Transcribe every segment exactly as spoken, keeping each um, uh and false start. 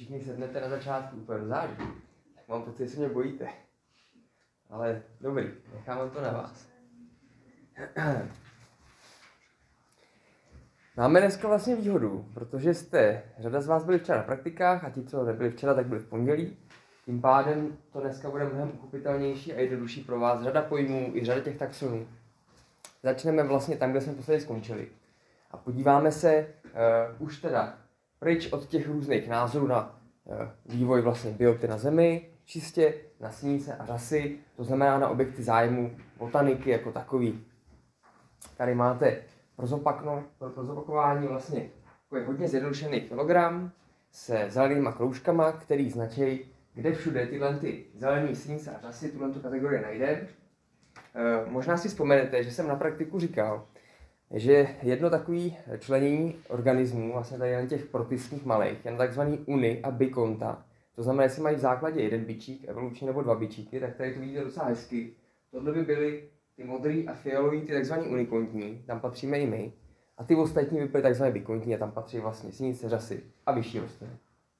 když mi sednete na začátku úplně do září, tak mám pocit, že se mě bojíte. Ale dobrý, nechám to na vás. Máme dneska vlastně výhodu, protože jste, řada z vás byli včera na praktikách a ti, co nebyli včera, tak byli v pondělí. Tím pádem to dneska bude mnohem uchopitelnější a jednodušší pro vás. Řada pojmů i řada těch taxonů. Začneme vlastně tam, kde jsme posledně skončili. A podíváme se uh, už teda pryč od těch různých názorů na uh, vývoj vlastně bioty na Zemi, čistě na sinice a řasy, to znamená na objekty zájmu botaniky jako takový. Tady máte pro, zopakno, pro, pro zopakování vlastně takový hodně zjednodušený kilogram se zelenýma kroužkama, který značí, kde všude tyhle ty zelený sinice a řasy tuhle tu kategorii najdeme. E, možná si vzpomenete, že jsem na praktiku říkal, že jedno takové členění organismů, vlastně tady jen těch protistních malých, je na takzvaný uni a bikonta. To znamená, jestli mají v základě jeden bičík, evolučně nebo dva bičíky, tak tady to vidíte docela hezky. Tohle by byly ty modrý a fialový, ty takzvaný unikontní, tam patříme i my. A ty ostatní by byly takzvané bikontní a tam patří vlastně sinice, řasy a vyšší rostliny.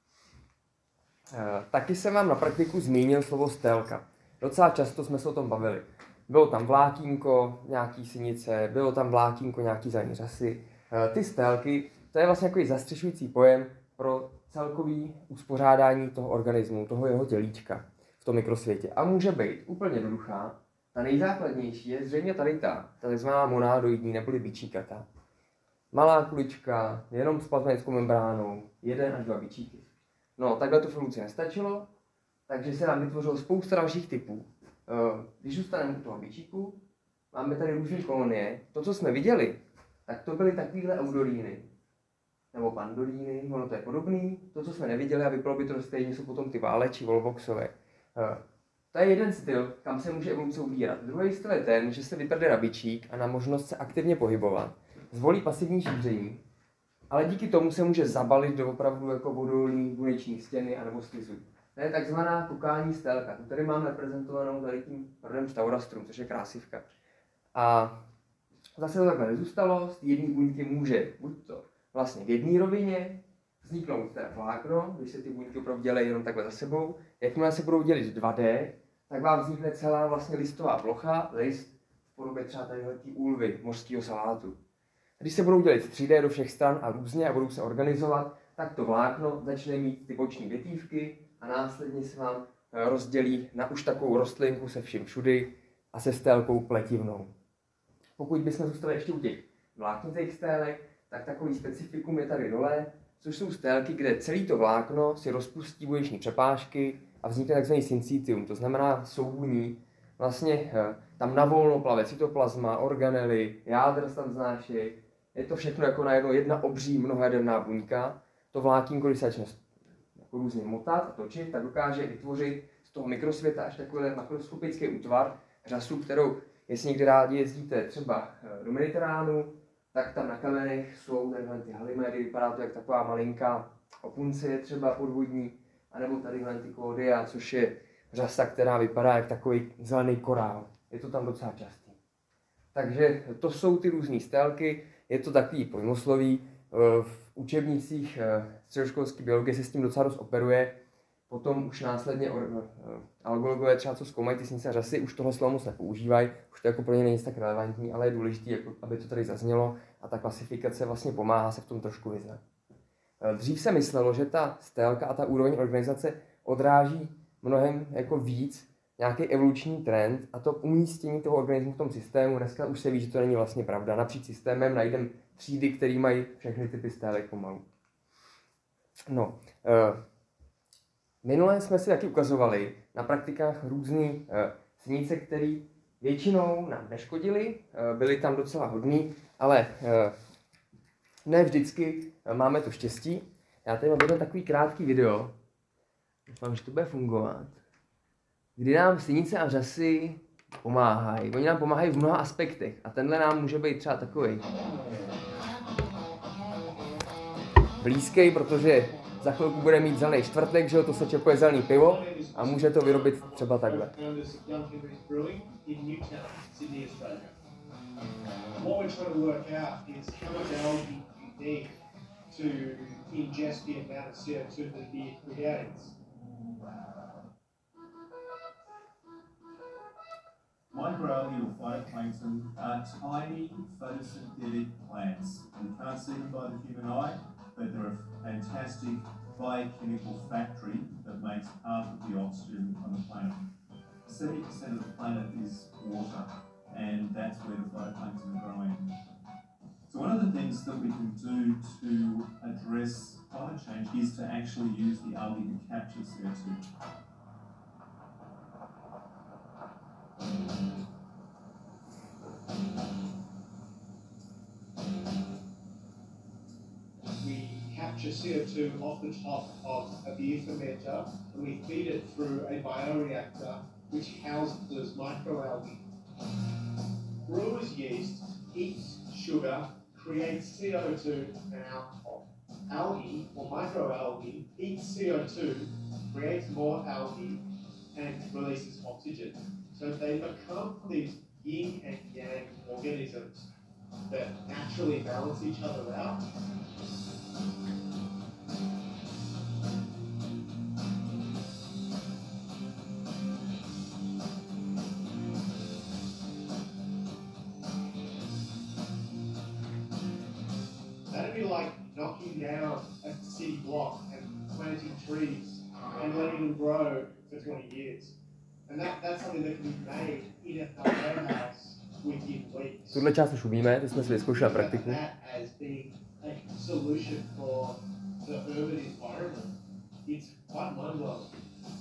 E, taky jsem vám na praktiku zmínil slovo stélka. Docela často jsme se o tom bavili. Bylo tam vlákínko, nějaký sinice, bylo tam vlákínko, nějaký zelený řasy. E, ty stélky, to je vlastně takový zastřešující pojem pro celkový uspořádání toho organismu, toho jeho tělíčka v tom mikrosvětě. A může být úplně jednoduchá. Ta nejzákladnější je zřejmě tady ta, ta takzvaná monádoidní neboli bičíkata. Malá kulička, jenom s plazmatickou membránou, jeden až dva bičíky. No, takhle to v evoluci nestačilo, takže se nám vytvořilo spousta dalších typů. Když zůstaneme u toho bičíku, máme tady různé kolonie. To, co jsme viděli, tak to byly takovýhle eudoríny. Nebo pandoríny, ono to je podobný. To, co jsme neviděli a vypadalo by to stejně, jsou potom ty váleči, volvoxové. To je jeden styl, kam se může evoluce ubírat. Druhý styl je ten, že se vyprde na bičík a na možnost se aktivně pohybovat. Zvolí pasivní šíření, ale díky tomu se může zabalit do opravdu jako vodolní buněční stěny anebo sklizu. To je takzvaná kokální stélka. Tu tady mám reprezentovanou tady tím rodem Staurastrum, což je krásivka. A zase to takhle nezůstalo, z jedné buňky může buď to vlastně v jedné rovině vzniknout teda vlákno, když se ty buňky opravdu dělají jenom takhle za sebou. Jakmile se budou dělit dva dé, tak vám vznikne celá vlastně listová plocha, list v podobě třeba tadyhle úlvy mořského salátu. Když se budou dělit tři dé do všech stran a různě a budou se organizovat, tak to vlákno začne mít ty boční větívky a následně se vám rozdělí na už takovou rostlinku se vším všudy a se stélkou pletivnou. Pokud bychom zůstali ještě u těch vláknitých stélek, tak takový specifikum je tady dole, což jsou stélky, kde celé to vlákno si rozpustí buněční přepážky a vznikne tzv. Syncytium, to znamená soubuní. Vlastně tam na volno plave cytoplazma, organely, jádra se tam vznášejí. Je to všechno jako najednou jedna obří mnohajaderná buňka. To vlákínko, když se začne jako různě motat a točit, tak dokáže vytvořit z toho mikrosvěta až takový makroskopický útvar, řasu, kterou, jestli někdy rádi jezdíte třeba do Mediteránu, tak tam na kamenech jsou takhle ty haliméry, vypadá to jak taková malinká opunce třeba podvodní, anebo tady ty kódia, což je řasa, která vypadá jak takový zelený korál. Je to tam docela častý. Takže to jsou ty různé stélky, je to takový pojmosloví. V učebnicích středoškolské biologie se s tím docela dost operuje. Potom už následně algologové třeba, co zkoumají ty sinice a řasy, už tohle slovo moc nepoužívají, už to jako pro ně není tak relevantní, ale je důležité, jako, aby to tady zaznělo a ta klasifikace vlastně pomáhá se v tom trošku vyznat. Dřív se myslelo, že ta stélka a ta úroveň organizace odráží mnohem jako víc nějaký evoluční trend a to umístění toho organismu v tom systému. Dneska už se ví, že to není vlastně pravda. Napříč systémem najdeme třídy, které mají všechny typy stélek pomalu. No, e, minule jsme si taky ukazovali na praktikách různé e, sinice, které většinou nám neškodily, e, byly tam docela hodný, ale e, ne vždycky máme to štěstí. Já tady mám jeden takový krátký video, doufám, že to bude fungovat, kdy nám sinice a řasy pomáhají. Oni nám pomáhají v mnoha aspektech a tenhle nám může být třeba takový blízký, protože za chvilku bude mít zelený čtvrtek, že jo, to se čepuje zelený pivo a může to vyrobit třeba takhle. to ingest the amount of C O two that it creates. Microalgae or phytoplankton are tiny photosynthetic plants. You can't see them by the human eye, but they're a fantastic biochemical factory that makes half of the oxygen on the planet. seventy percent of the planet is water, and that's where the phytoplankton are growing. So one of the things that we can do to address climate change is to actually use the algae to capture C O two. We capture C O two off the top of a beer fermenter and we feed it through a bioreactor which houses microalgae. Brewer's yeast eats sugar, creates C O two and alcohol. Algae or microalgae eats C O two, creates more algae and releases oxygen. So they become these yin and yang organisms that naturally balance each other out. That'd be like knocking down a city block and planting trees and letting them grow for twenty years. And that, that's something that can be made in a warehouse within weeks. Tuhle část už umíme, to jsme si vyzkoušeli na praktiku. That as being a solution for the urban environment, it's quite mind-blowing.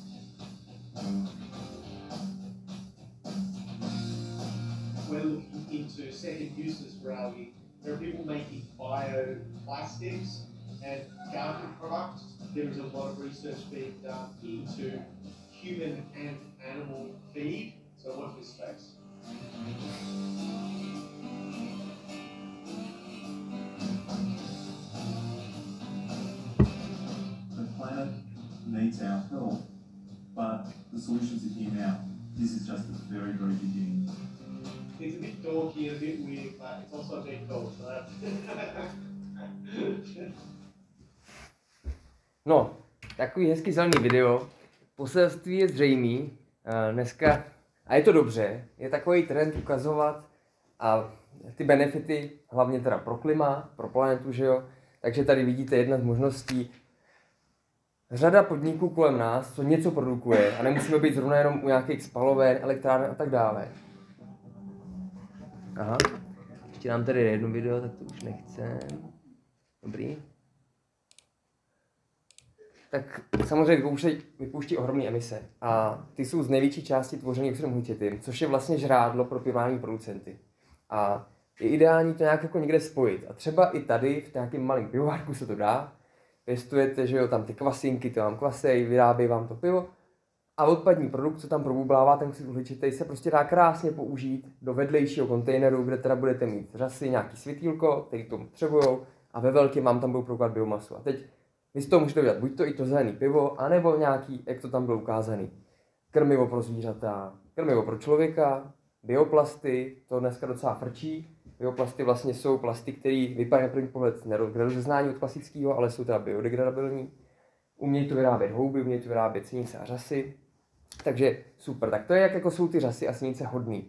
We're looking into second uses for algae. There are people making bioplastics and garden products. There is a lot of research being done into human and animal feed. So watch this space. The planet needs our help, but the solutions are here now. This is just the very, very beginning. It's a bit dorky and a bit weird, but it's also a bit cool. So that's No, takový hezký zelený video. Poselství je zřejmý. Dneska, a je to dobře, je takový trend ukazovat a ty benefity, hlavně teda pro klima, pro planetu, že jo. Takže tady vidíte jedna z možností. Řada podniků kolem nás, co něco produkuje a nemusíme být zrovna jenom u nějakých spaloven, elektráren a tak dále. Aha, ještě nám tady jedno video, tak to už nechcem. Dobrý. Tak samozřejmě vypouští, vypouští ohromné emise a ty jsou z největší části tvořený oxidem uhličitým, což je vlastně žrádlo pro primární producenty. A je ideální to nějak jako někde spojit. A třeba i tady v nějakém malém pivovárku se to dá. Pěstujete, že jo, tam ty kvasinky, to vám kvasej, vyrábějí vám to pivo. A odpadní produkt, co tam probublává, ten oxid uhličitý, se prostě dá krásně použít do vedlejšího kontejneru, kde teda budete mít řasy, nějaký světýlko, který k tomu potřebujou, a ve velkém vám tam budou produkovat biomasu. A teď vy z toho můžete udělat buď to i to zelený pivo, anebo nějaký, jak to tam bylo ukázaný, krmivo pro zvířata, krmivo pro člověka, bioplasty, to dneska docela frčí. Bioplasty vlastně jsou plasty, které vypadají na první pohled nerozeznání od klasického, ale jsou teda biodegradabilní. Umějí to vyrábět houby, umějí to vyrábět sinice a řasy. Takže super, tak to je jak jako jsou ty řasy a sinice hodný.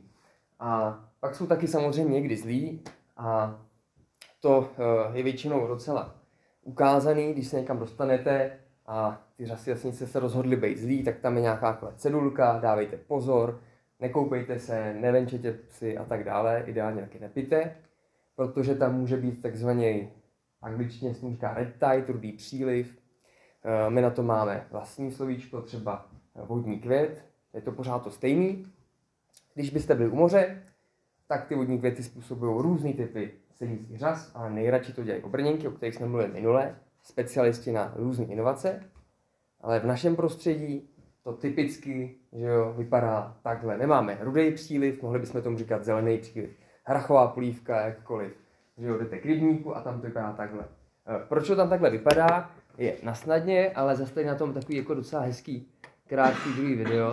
A pak jsou taky samozřejmě někdy zlí a to je většinou docela ukázaný, když se někam dostanete a ty řasy a sinice se rozhodly být zlí, tak tam je nějaká cedulka, dávejte pozor, nekoupejte se, nevenčete psy a tak dále, ideálně taky nepijte, protože tam může být takzvaný, angličtině se říká red tide, rudý příliv. My na to máme vlastní slovíčko, třeba vodní květ, je to pořád to stejný. Když byste byli u moře, tak ty vodní květy způsobují různý typy senických řas, ale nejradši to dělají obrněnky, o kterých jsme mluvili minule, specialisti na různé inovace. Ale v našem prostředí to typicky, že jo, vypadá takhle. Nemáme rudý příliv, mohli bychom tomu říkat zelený příliv, hrachová polívka, jakkoliv. Že jo, jdete k rybníku a tam to vypadá takhle. Proč to tam takhle vypadá? Je na snadně, ale zase tady na tom takový jako docela hezký, krátký druhý video.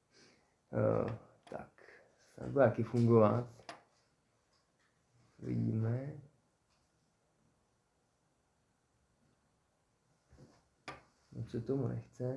Uh, tak, to bude jaký fungovat. Vidíme. Moc se tomu nechce.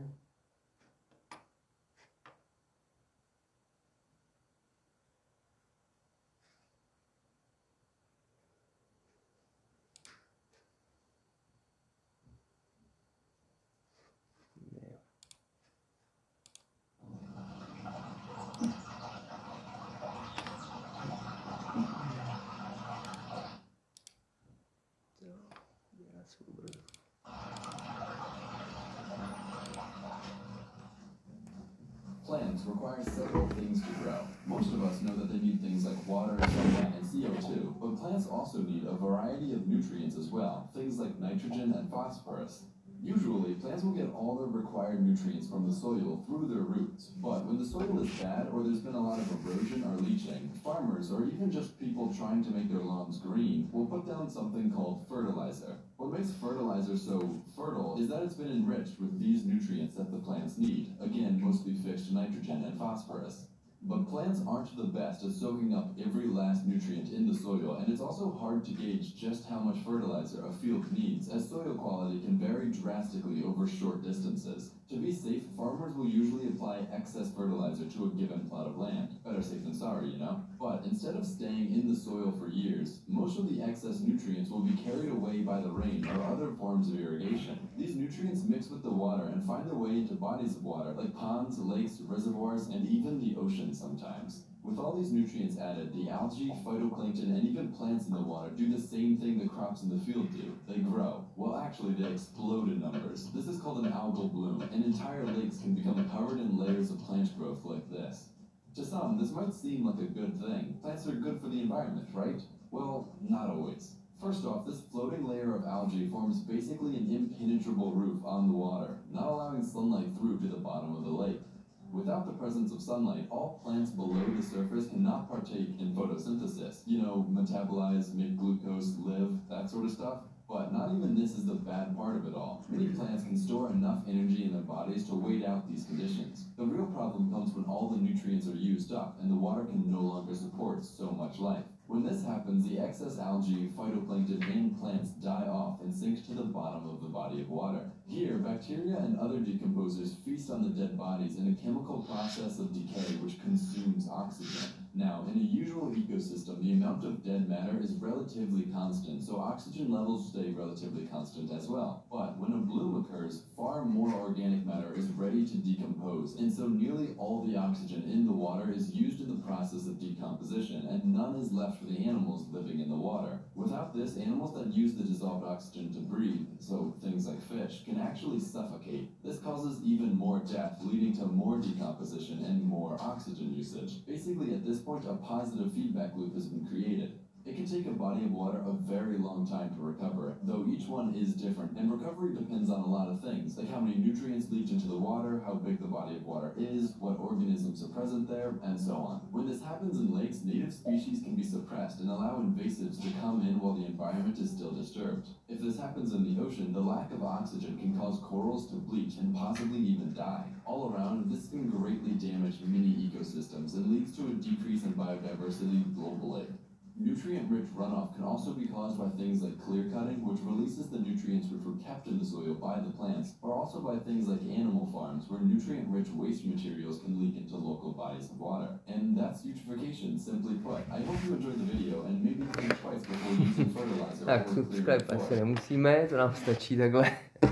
Plants require several things to grow. Most of us know that they need things like water, sunlight, and C O two, but plants also need a variety of nutrients as well, things like nitrogen and phosphorus. Usually, plants will get all their required nutrients from the soil through their roots, but when the soil is bad or there's been a lot of erosion or leaching, farmers or even just people trying to make their lawns green will put down something called fertilizer. What makes fertilizer so fertile is that it's been enriched with these nutrients that the plants need, again, mostly fixed nitrogen and phosphorus. But plants aren't the best at soaking up every last nutrient in the soil, and it's also hard to gauge just how much fertilizer a field needs, as soil quality can vary drastically over short distances. To be safe, farmers will usually apply excess fertilizer to a given plot of land. Better safe than sorry, you know? But instead of staying in the soil for years, most of the excess nutrients will be carried away by the rain or other forms of irrigation. These nutrients mix with the water and find their way into bodies of water, like ponds, lakes, reservoirs, and even the ocean sometimes. With all these nutrients added, the algae, phytoplankton, and even plants in the water do the same thing the crops in the field do. They grow. Well, actually, they explode in numbers. This is called an algal bloom, and entire lakes can become covered in layers of plant growth like this. To some, this might seem like a good thing. Plants are good for the environment, right? Well, not always. First off, this floating layer of algae forms basically an impenetrable roof on the water, not allowing sunlight through to the bottom of the lake. Without the presence of sunlight, all plants below the surface cannot partake in photosynthesis. You know, metabolize, make glucose, live, that sort of stuff. But not even this is the bad part of it all. Many plants can store enough energy in their bodies to wait out these conditions. The real problem comes when all the nutrients are used up and the water can no longer support so much life. When this happens, the excess algae, phytoplankton, and plants die off and sink to the bottom of the body of water. Here, bacteria and other decomposers feast on the dead bodies in a chemical process of decay which consumes oxygen. Now, in a usual ecosystem, the amount of dead matter is relatively constant, so oxygen levels stay relatively constant as well. But when a bloom occurs, far more organic matter is ready to decompose, and so nearly all the oxygen in the water is used in the process of decomposition, and none is left for the animals living in the water. Without this, animals that use the dissolved oxygen to breathe, so things like fish, can actually suffocate. This causes even more death, leading to more decomposition and more oxygen usage. Basically, at this point, a positive feedback loop has been created. It can take a body of water a very long time to recover, though each one is different, and recovery depends on a lot of things, like how many nutrients leach into the water, how big the body of water is, what organisms are present there, and so on. When this happens in lakes, native species can be suppressed and allow invasives to come in while the environment is still disturbed. If this happens in the ocean, the lack of oxygen can cause corals to bleach and possibly even die. All around, this can greatly damage many ecosystems and leads to a decrease in biodiversity globally. Nutrient-rich runoff can also be caused by things like clear cutting, which releases the nutrients which were kept in the soil by the plants, or also by things like animal farms, where nutrient-rich waste materials can leak into local bodies of water. And that's eutrophication, simply put. I hope you enjoyed the video, and maybe think twice before using fertilizer. Tak, subscribe asi nemusíme, to nám stačí takhle.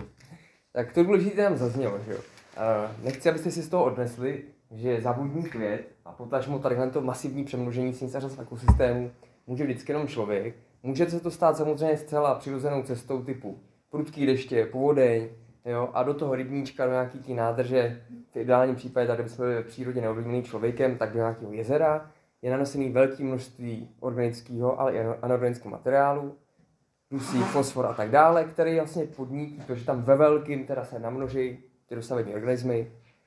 Tak to důležité tam zaznělo, že jo. Uh, nechci, abyste si z toho odnesli, že zabudní květ a potažmo tadyhle to masivní přemnožení sinicaře z ekosystému může vždycky jenom člověk. Může se to stát samozřejmě zcela přirozenou cestou typu prudký deště, povodeň, jo, a do toho rybníčka, do nějaký té nádrže, v ideálním případě, tady bychom byli v přírodě neovlivněný člověkem, tak do nějakého jezera, je nanosený velké množství organického, ale i anorganického materiálu, dusík, fosfor a tak dále, který vlastně podnítí to, že tam ve velkým teda se namnoží ty dosavadní organismy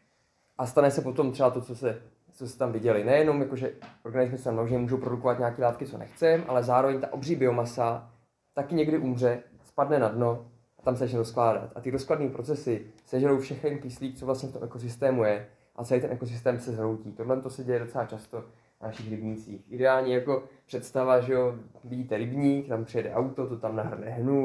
a stane se potom třeba to, co se co se tam viděli. Nejenom jako, že organismy se množí, můžou produkovat nějaké látky, co nechcem, ale zároveň ta obří biomasa taky někdy umře, spadne na dno a tam se začne rozkládat. A ty rozkladné procesy sežerou všechny kyslík, co vlastně v tom ekosystému je, a celý ten ekosystém se zhroutí. Tohle to se děje docela často na našich rybnících. Ideálně jako představa, že jo, vidíte rybník, tam přijede auto, to tam nahrne hnůj,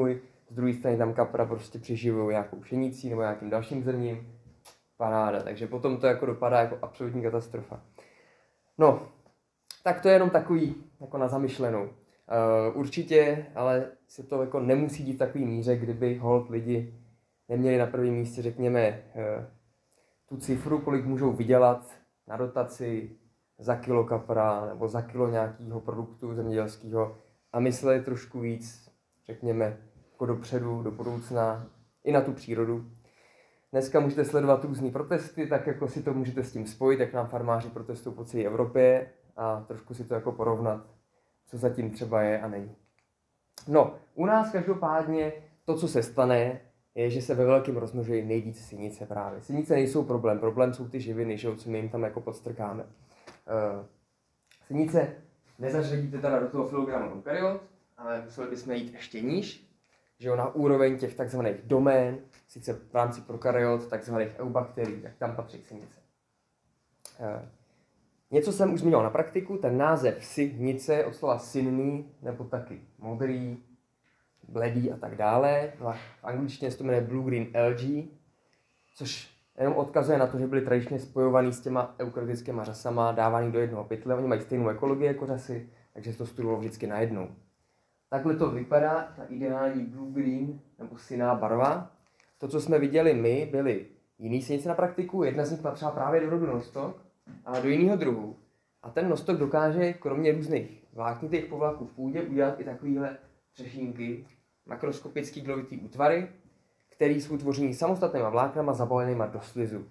z druhé strany tam kapra prostě přeživují nějakou pšenicí nebo nějakým dalším zrním. Paráda, takže potom to jako dopadá jako absolutní katastrofa. No, tak to je jenom takový jako na zamyšlenou. Uh, určitě, ale se to jako nemusí dít v takový míře, kdyby hold lidi neměli na prvním místě, řekněme, uh, tu cifru, kolik můžou vydělat na dotaci za kilo kapra nebo za kilo nějakého produktu zemědělského a mysleli trošku víc, řekněme, jako dopředu, do budoucna, i na tu přírodu. Dneska můžete sledovat různé protesty, tak jako si to můžete s tím spojit, jak nám farmáři protestují po celé Evropě a trošku si to jako porovnat, co zatím třeba je a není. No, u nás každopádně to, co se stane, je, že se ve velkém rozmnožují nejvíc synice právě. Synice nejsou problém, problém jsou ty živiny, že, co my jim tam jako podstrkáme. Uh, synice nezařadíte teda do toho filogramu eukaryot, ale museli bychom jít ještě níž, že jo, na úroveň těch takzvaných domén, sice v rámci prokaryot, takzvaných eubakterií, tak tam patří synice. Uh, něco jsem už zmínil na praktiku, ten název synice od slova synný, nebo taky modrý, bledý a tak dále. V angličtině se to jmenuje blue green algae, což jenom odkazuje na to, že byly tradičně spojovaný s těma eukaryotickými řasama, dávaný do jednoho pytle. Oni mají stejnou ekologii jako řasy, takže se to studovalo vždycky najednou. Takhle to vypadá, ta ideální blue green nebo synná barva. To, co jsme viděli my, byly jiný synice na praktiku. Jedna z nich patřila právě do rodu nostok, ale do jiného druhu. A ten nostok dokáže kromě různých vláknitých povlaků v půdě udělat i takovýhle třešínky, makroskopický glovitý útvary, který jsou tvoření samostatnýma vláknama zabalenýma do slizu.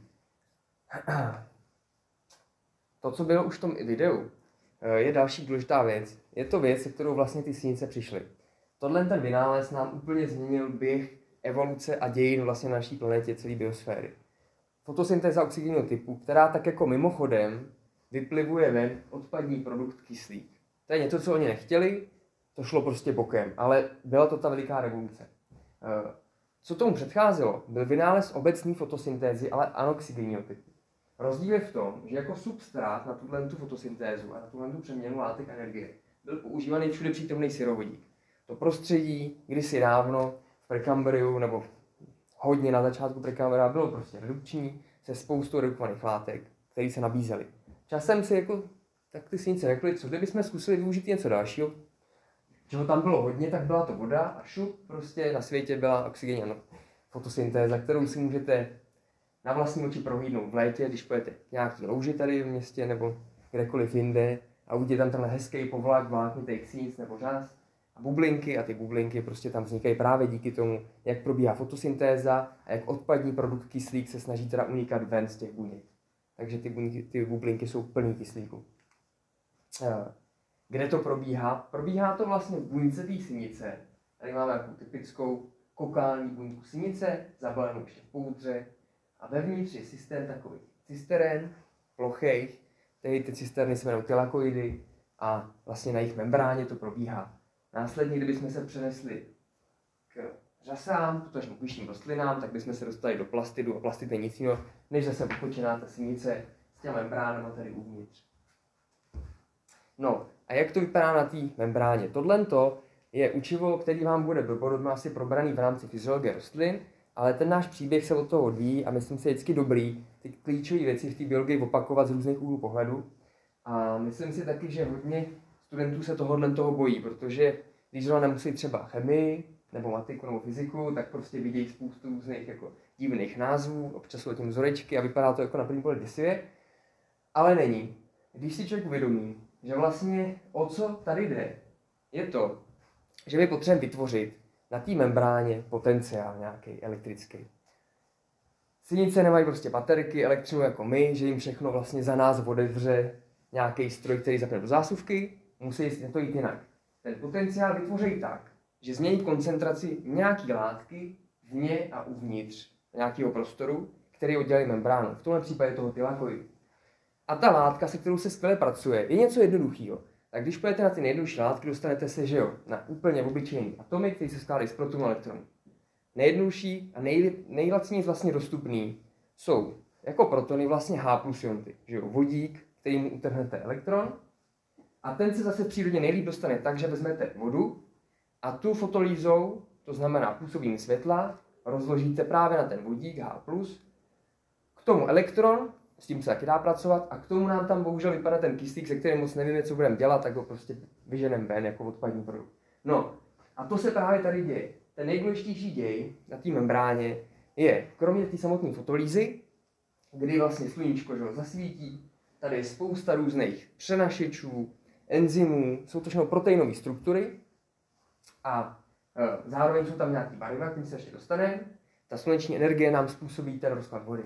To, co bylo už v tom videu, je další důležitá věc. Je to věc, se kterou vlastně ty synice přišly. Tohle ten vynález nám úplně změnil běh evoluce a dějin vlastně na naší planetě, celé biosféry. Fotosyntéza oxygenního typu, která tak jako mimochodem vyplivuje ven odpadní produkt kyslík. To je něco, co oni nechtěli, to šlo prostě bokem, ale byla to ta veliká revoluce. Co tomu předcházelo, byl vynález obecné fotosyntézy, ale anoxygenního typu. Rozdíl je v tom, že jako substrát na tuhle tu fotosyntézu a na tuhle tu přeměnu látek energie byl používaný všude přítomný syrovodík. To prostředí kdysi dávno v Prekambriu nebo hodně na začátku Prekambria bylo prostě redukční se spoustou redukovaných látek, které se nabízely. Časem si jako tak ty synice řekli, co kdybychom zkusili využít něco dalšího, čeho tam bylo hodně, tak byla to voda a šup, prostě na světě byla oxygenní no, fotosyntéza, kterou si můžete na vlastní oči prohlídnout v létě, když pojete nějaký louži tady v městě nebo kdekoliv jinde a uvidíte tam tenhle hezký povlak vláknitých synic nebo řas a bublinky a ty bublinky prostě tam vznikají právě díky tomu, jak probíhá fotosyntéza a jak odpadní produkt kyslík se snaží teda unikat ven z těch buněk. Takže ty, buňky, ty bublinky jsou plný kyslíku. Kde to probíhá? Probíhá to vlastně v buňce té synice. Tady máme jako typickou kokální buňku synice, zabalenou ještě v poudře. A vevnitř je systém takových cysteren, plochých, tedy ty cysterny se jmenují tylakoidy a vlastně na jejich membráně to probíhá. Následně, kdybychom se přenesli k řasám, potažmo půjčním rostlinám, tak bychom se dostali do plastidu a plastid je nic jiného, než zase pokočená ta synice s těma membránama tady uvnitř. No a jak to vypadá na té membráně? Tohle je učivo, který vám bude dopodobně asi probraný v rámci fyziologie rostlin, ale ten náš příběh se od toho odvíjí a myslím si, je vždycky dobrý ty klíčové věci v té biologii opakovat z různých úhlů pohledu. A myslím si taky, že hodně studentů se tohohle toho bojí, protože když zrovna nemusí třeba chemii, nebo matiku, nebo fyziku, tak prostě vidějí spoustu různých jako divných názvů, občas jsou tím vzorečky a vypadá to jako na první pohled děsivě, ale není. Když si člověk uvědomí, že vlastně o co tady jde, je to, že my potřebujeme vytvořit na té membráně potenciál nějaký elektrický. Synice nemají prostě baterky, elektřinu jako my, že jim všechno vlastně za nás odevře nějaký stroj, který zapne do zásuvky, musí to jít jinak. Ten potenciál vytvoří tak, že změní koncentraci nějaké látky vně a uvnitř nějakého prostoru, který oddělí membránu, v tomhle případě toho tylakoidu. A ta látka, se kterou se skvěle pracuje, je něco jednoduchého. Tak když půjdete na ty nejjednodušší látky, dostanete se, že jo, na úplně obyčejný atomy, který se skládají z protonů a elektronů. Nejjednodušší a nej, nejlacněji vlastně dostupný jsou jako protony vlastně H plus ionty, že jo, vodík, který mu utrhnete elektron, a ten se zase v přírodě nejlíp dostane tak, že vezmete vodu a tu fotolýzou to znamená působení světla, rozložíte právě na ten vodík H plus, k tomu elektron, s tím se taky dá pracovat, a k tomu nám tam bohužel vypadá ten kyslík, se kterým moc nevíme, co budeme dělat, tak ho prostě vyženeme ven jako odpadní produkt. No, a to se právě tady děje. Ten nejdůležitější děj na té membráně je, kromě té samotné fotolýzy, kdy vlastně sluníčko že, zasvítí, tady je spousta různých přenašečů, enzymů, jsou to všechno proteinové struktury a e, zároveň jsou tam nějaký barviva, kterým se ještě dostaneme. Ta sluneční energie nám způsobí ten rozklad vody.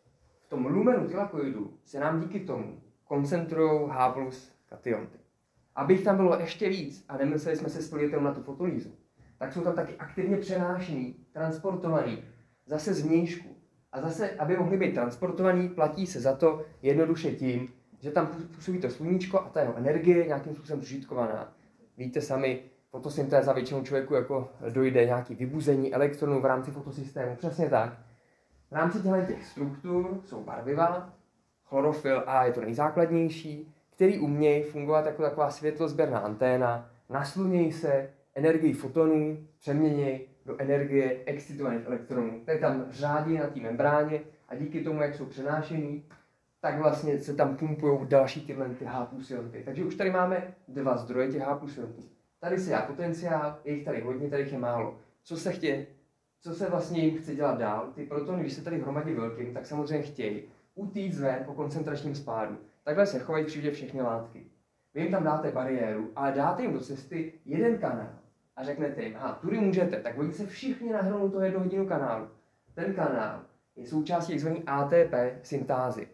V tom lumenu tylakoidu se nám díky tomu koncentrují H plus kationty. Abych tam bylo ještě víc a nemysleli jsme se spojit jenom na tu fotolýzu, tak jsou tam taky aktivně přenášený, transportovaný, zase z vnějšku. A zase, aby mohly být transportovaný, platí se za to jednoduše tím, že tam působí to sluníčko a ta jeho energie je nějakým způsobem zužitkovaná. Víte sami, fotosyntéza většinou člověku jako dojde nějaký vybuzení elektronů v rámci fotosystému, přesně tak. V rámci těch struktur jsou barviva, chlorofyl A je to nejzákladnější, který umějí fungovat jako taková světlosběrná anténa, naslunějí se, energii fotonů přeměnějí do energie excitovaných elektronů, které tam řádí na té membráně a díky tomu, jak jsou přenášený, tak vlastně se tam pumpují další tyhle ty H plus ionty. Takže už tady máme dva zdroje těch H plus iontů. Tady se dělá potenciál, je jich tady hodně, tady jich je málo. Co se chtějí, co se vlastně jim chce dělat dál? Ty protony, když se tady hromadí velkým, tak samozřejmě chtějí utíct ven po koncentračním spádu. Takhle se chovají všude všechny látky. Vy jim tam dáte bariéru, ale dáte jim do cesty jeden kanál a řeknete jim, aha, tudy můžete, tak oni se všichni nahrnou toho jednu hodinu kanálu. Ten kanál je součástí tzv. A T P syntázy.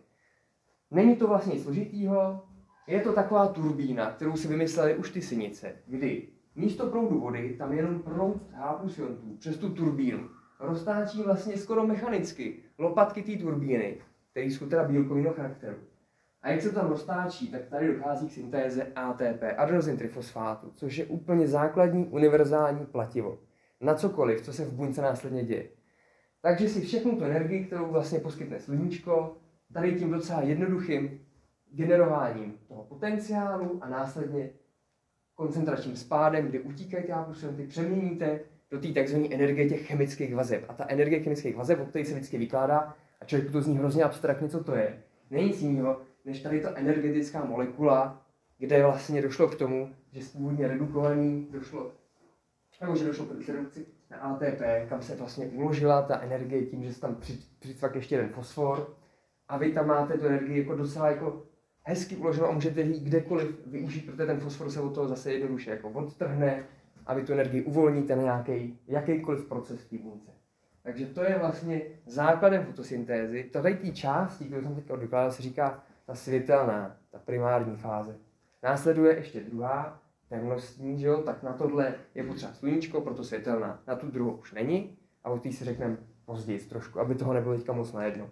Není to vlastně nic složitýho, je to taková turbína, kterou si vymysleli už ty sinice, kdy místo proudu vody tam je jenom proud H plus iontů přes tu turbínu. Roztáčí vlastně skoro mechanicky lopatky té turbíny, které jsou teda bílkovinného charakteru. A jak se to tam roztáčí, tak tady dochází k syntéze A T P, adenozin trifosfátu, což je úplně základní univerzální plativo na cokoliv, co se v buňce následně děje. Takže si všechnu tu energii, kterou vlastně poskytne sluníčko, tady tím docela jednoduchým generováním toho potenciálu a následně koncentračním spádem, kdy utíkají ty H plus ionty, přeměníte do té tzv. Energie těch chemických vazeb. A ta energie chemických vazeb, o které se vždycky vykládá, a člověku to zní hrozně abstraktně, co to je, není nic jiného, než tady ta energetická molekula, kde vlastně došlo k tomu, že původně redukovaný došlo, nebo že došlo k redukci na A T P, kam se vlastně uložila ta energie tím, že se tam přicvak ještě jeden fosfor a vy tam máte tu energii jako docela jako hezky uloženou a můžete ji kdekoliv využít, protože ten fosfor se od toho zase jednoduše jako odtrhne a vy tu energii uvolníte na nějaký, jakýkoliv proces v té buňce. Takže to je vlastně základem fotosyntézy. Tady té části, kterou jsem teď vykládal, se říká ta světelná, ta primární fáze. Následuje ještě druhá, temnostní, že jo? Tak na tohle je potřeba sluníčko, proto světelná. Na tu druhou už není a o té si řekneme později trošku, aby toho nebylo teďka moc najednou.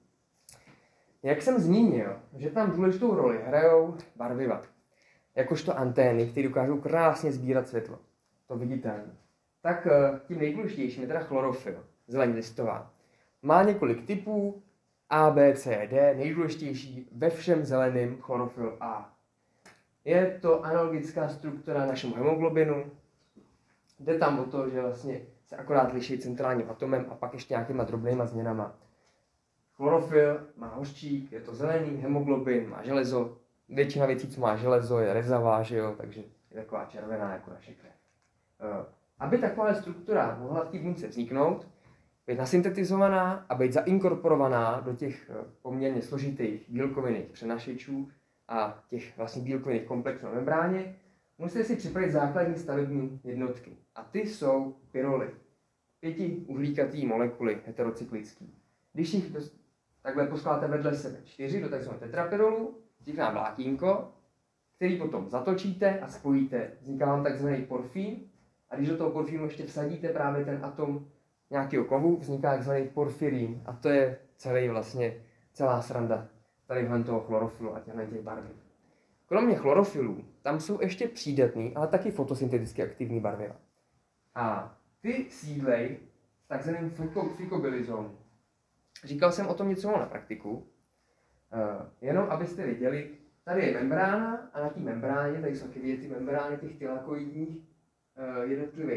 Jak jsem zmínil, že tam důležitou roli hrajou barviva, jakožto antény, které dokážou krásně sbírat světlo, to viditelné. Tak tím nejdůležitějším je teda chlorofyl, zeleň listová. Má několik typů, A, B, C, D, nejdůležitější ve všem zeleným chlorofyl A. Je to analogická struktura našemu hemoglobinu, jde tam o to, že vlastně se akorát liší centrálním atomem a pak ještě nějakýma drobnýma změnama. Chlorofyl má hořčík, je to zelený, hemoglobin má železo, většina věcí, co má železo, je rezavá, že jo, takže je taková červená jako naše krev. Aby taková struktura mohla v té buňce vzniknout, být nasyntetizovaná a být zainkorporovaná do těch poměrně složitých bílkovinných přenašečů a těch vlastně bílkovinných komplexů na membráně, musíte si připravit základní stavební jednotky. A ty jsou pyroly. Pětiuhlíkatý molekuly heterocyklický. Když jich takhle poskládáte vedle sebe čtyři do tzv. tetrapyrolu, vzniká vlákínko, který potom zatočíte a spojíte. Vzniká vám tzv. Porfín. A když do toho porfínu ještě vsadíte právě ten atom nějakého kovu, vzniká tzv. Porfírín. A to je celý vlastně, celá sranda tadyhle toho chlorofilu a těchto těch barviv. Kromě chlorofilů, tam jsou ještě přídatný, ale taky fotosynteticky aktivní barviva. A ty sídlej v takzvaném fykobilizónu. Říkal jsem o tom něco na praktiku, uh, jenom abyste viděli, tady je membrána a na té membráně, tady jsou taky vidět ty membrány těch tylakoidních uh, jednotlivých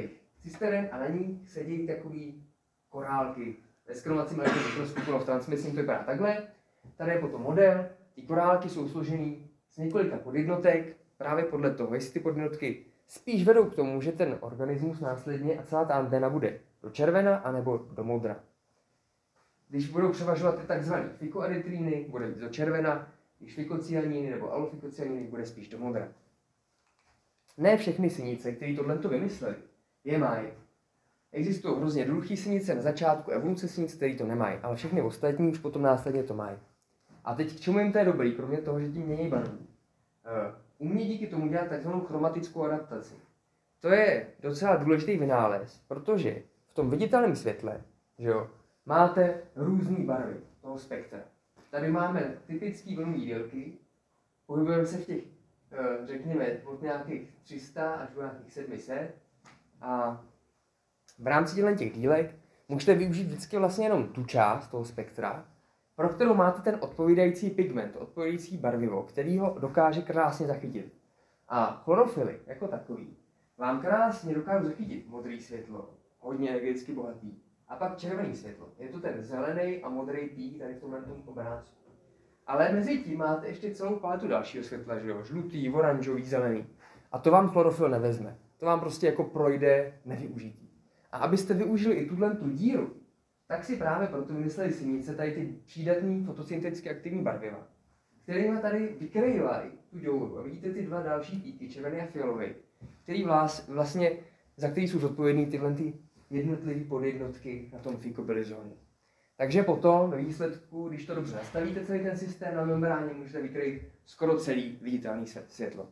cisteren a na nich sedí takový korálky. Ve skrovacím mikroskopu v transmisním to vypadá takhle. Tady je potom model. Ty korálky jsou složený z několika podjednotek, právě podle toho, jestli ty podjednotky spíš vedou k tomu, že ten organismus následně a celá ta anténa bude do červena anebo do modra. Když budou převažovat ty tzv. Fikoerytríny, bude do červena, když fikocyaniny nebo alofikocyanidy bude spíš do modra. Ne všechny sinice, které tohle to vymysleli, je mají. Existují hrozně jednoduché sinice na začátku evoluce sinic, které to nemají, ale všechny ostatní už potom následně to mají. A teď k čemu jim to je dobrý, kromě toho, že tím mění barvu? Uh, umí díky tomu dělat takzvanou chromatickou adaptaci. To je docela důležitý vynález, protože v tom viditelném světle, že jo, máte různé barvy toho spektra. Tady máme typické vlnové délky, pohybujeme se v těch, uh, řekněme, od nějakých tři sta až do nějakých sedm set a v rámci těch dílek můžete využít vždycky vlastně jenom tu část toho spektra, pro kterou máte ten odpovídající pigment, odpovídající barvivo, který ho dokáže krásně zachytit. A chlorofily jako takový vám krásně dokážou zachytit modré světlo, hodně energeticky bohatý, a pak červený světlo. Je to ten zelený a modrý pík tady v tomhle obrázku. Ale mezi tím máte ještě celou paletu dalšího světla, že jo? Žlutý, oranžový, zelený. A to vám chlorofil nevezme. To vám prostě jako projde nevyužití. A abyste využili i tuhle tu díru, tak si právě proto vymysleli sinice tady ty přídatný fotosynteticky aktivní barviva, kterými tady vykrývají tu dělohu. A vidíte ty dva další píky, červený a fialový, který vás, vlastně, za který jsou zodpovědný tyhle ty jednotlivé podjednotky na tom fikobilizónu. Takže potom ve výsledku, když to dobře nastavíte celý ten systém na membráně, můžete vykrýt skoro celý viditelný světlo.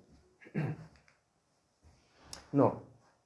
No.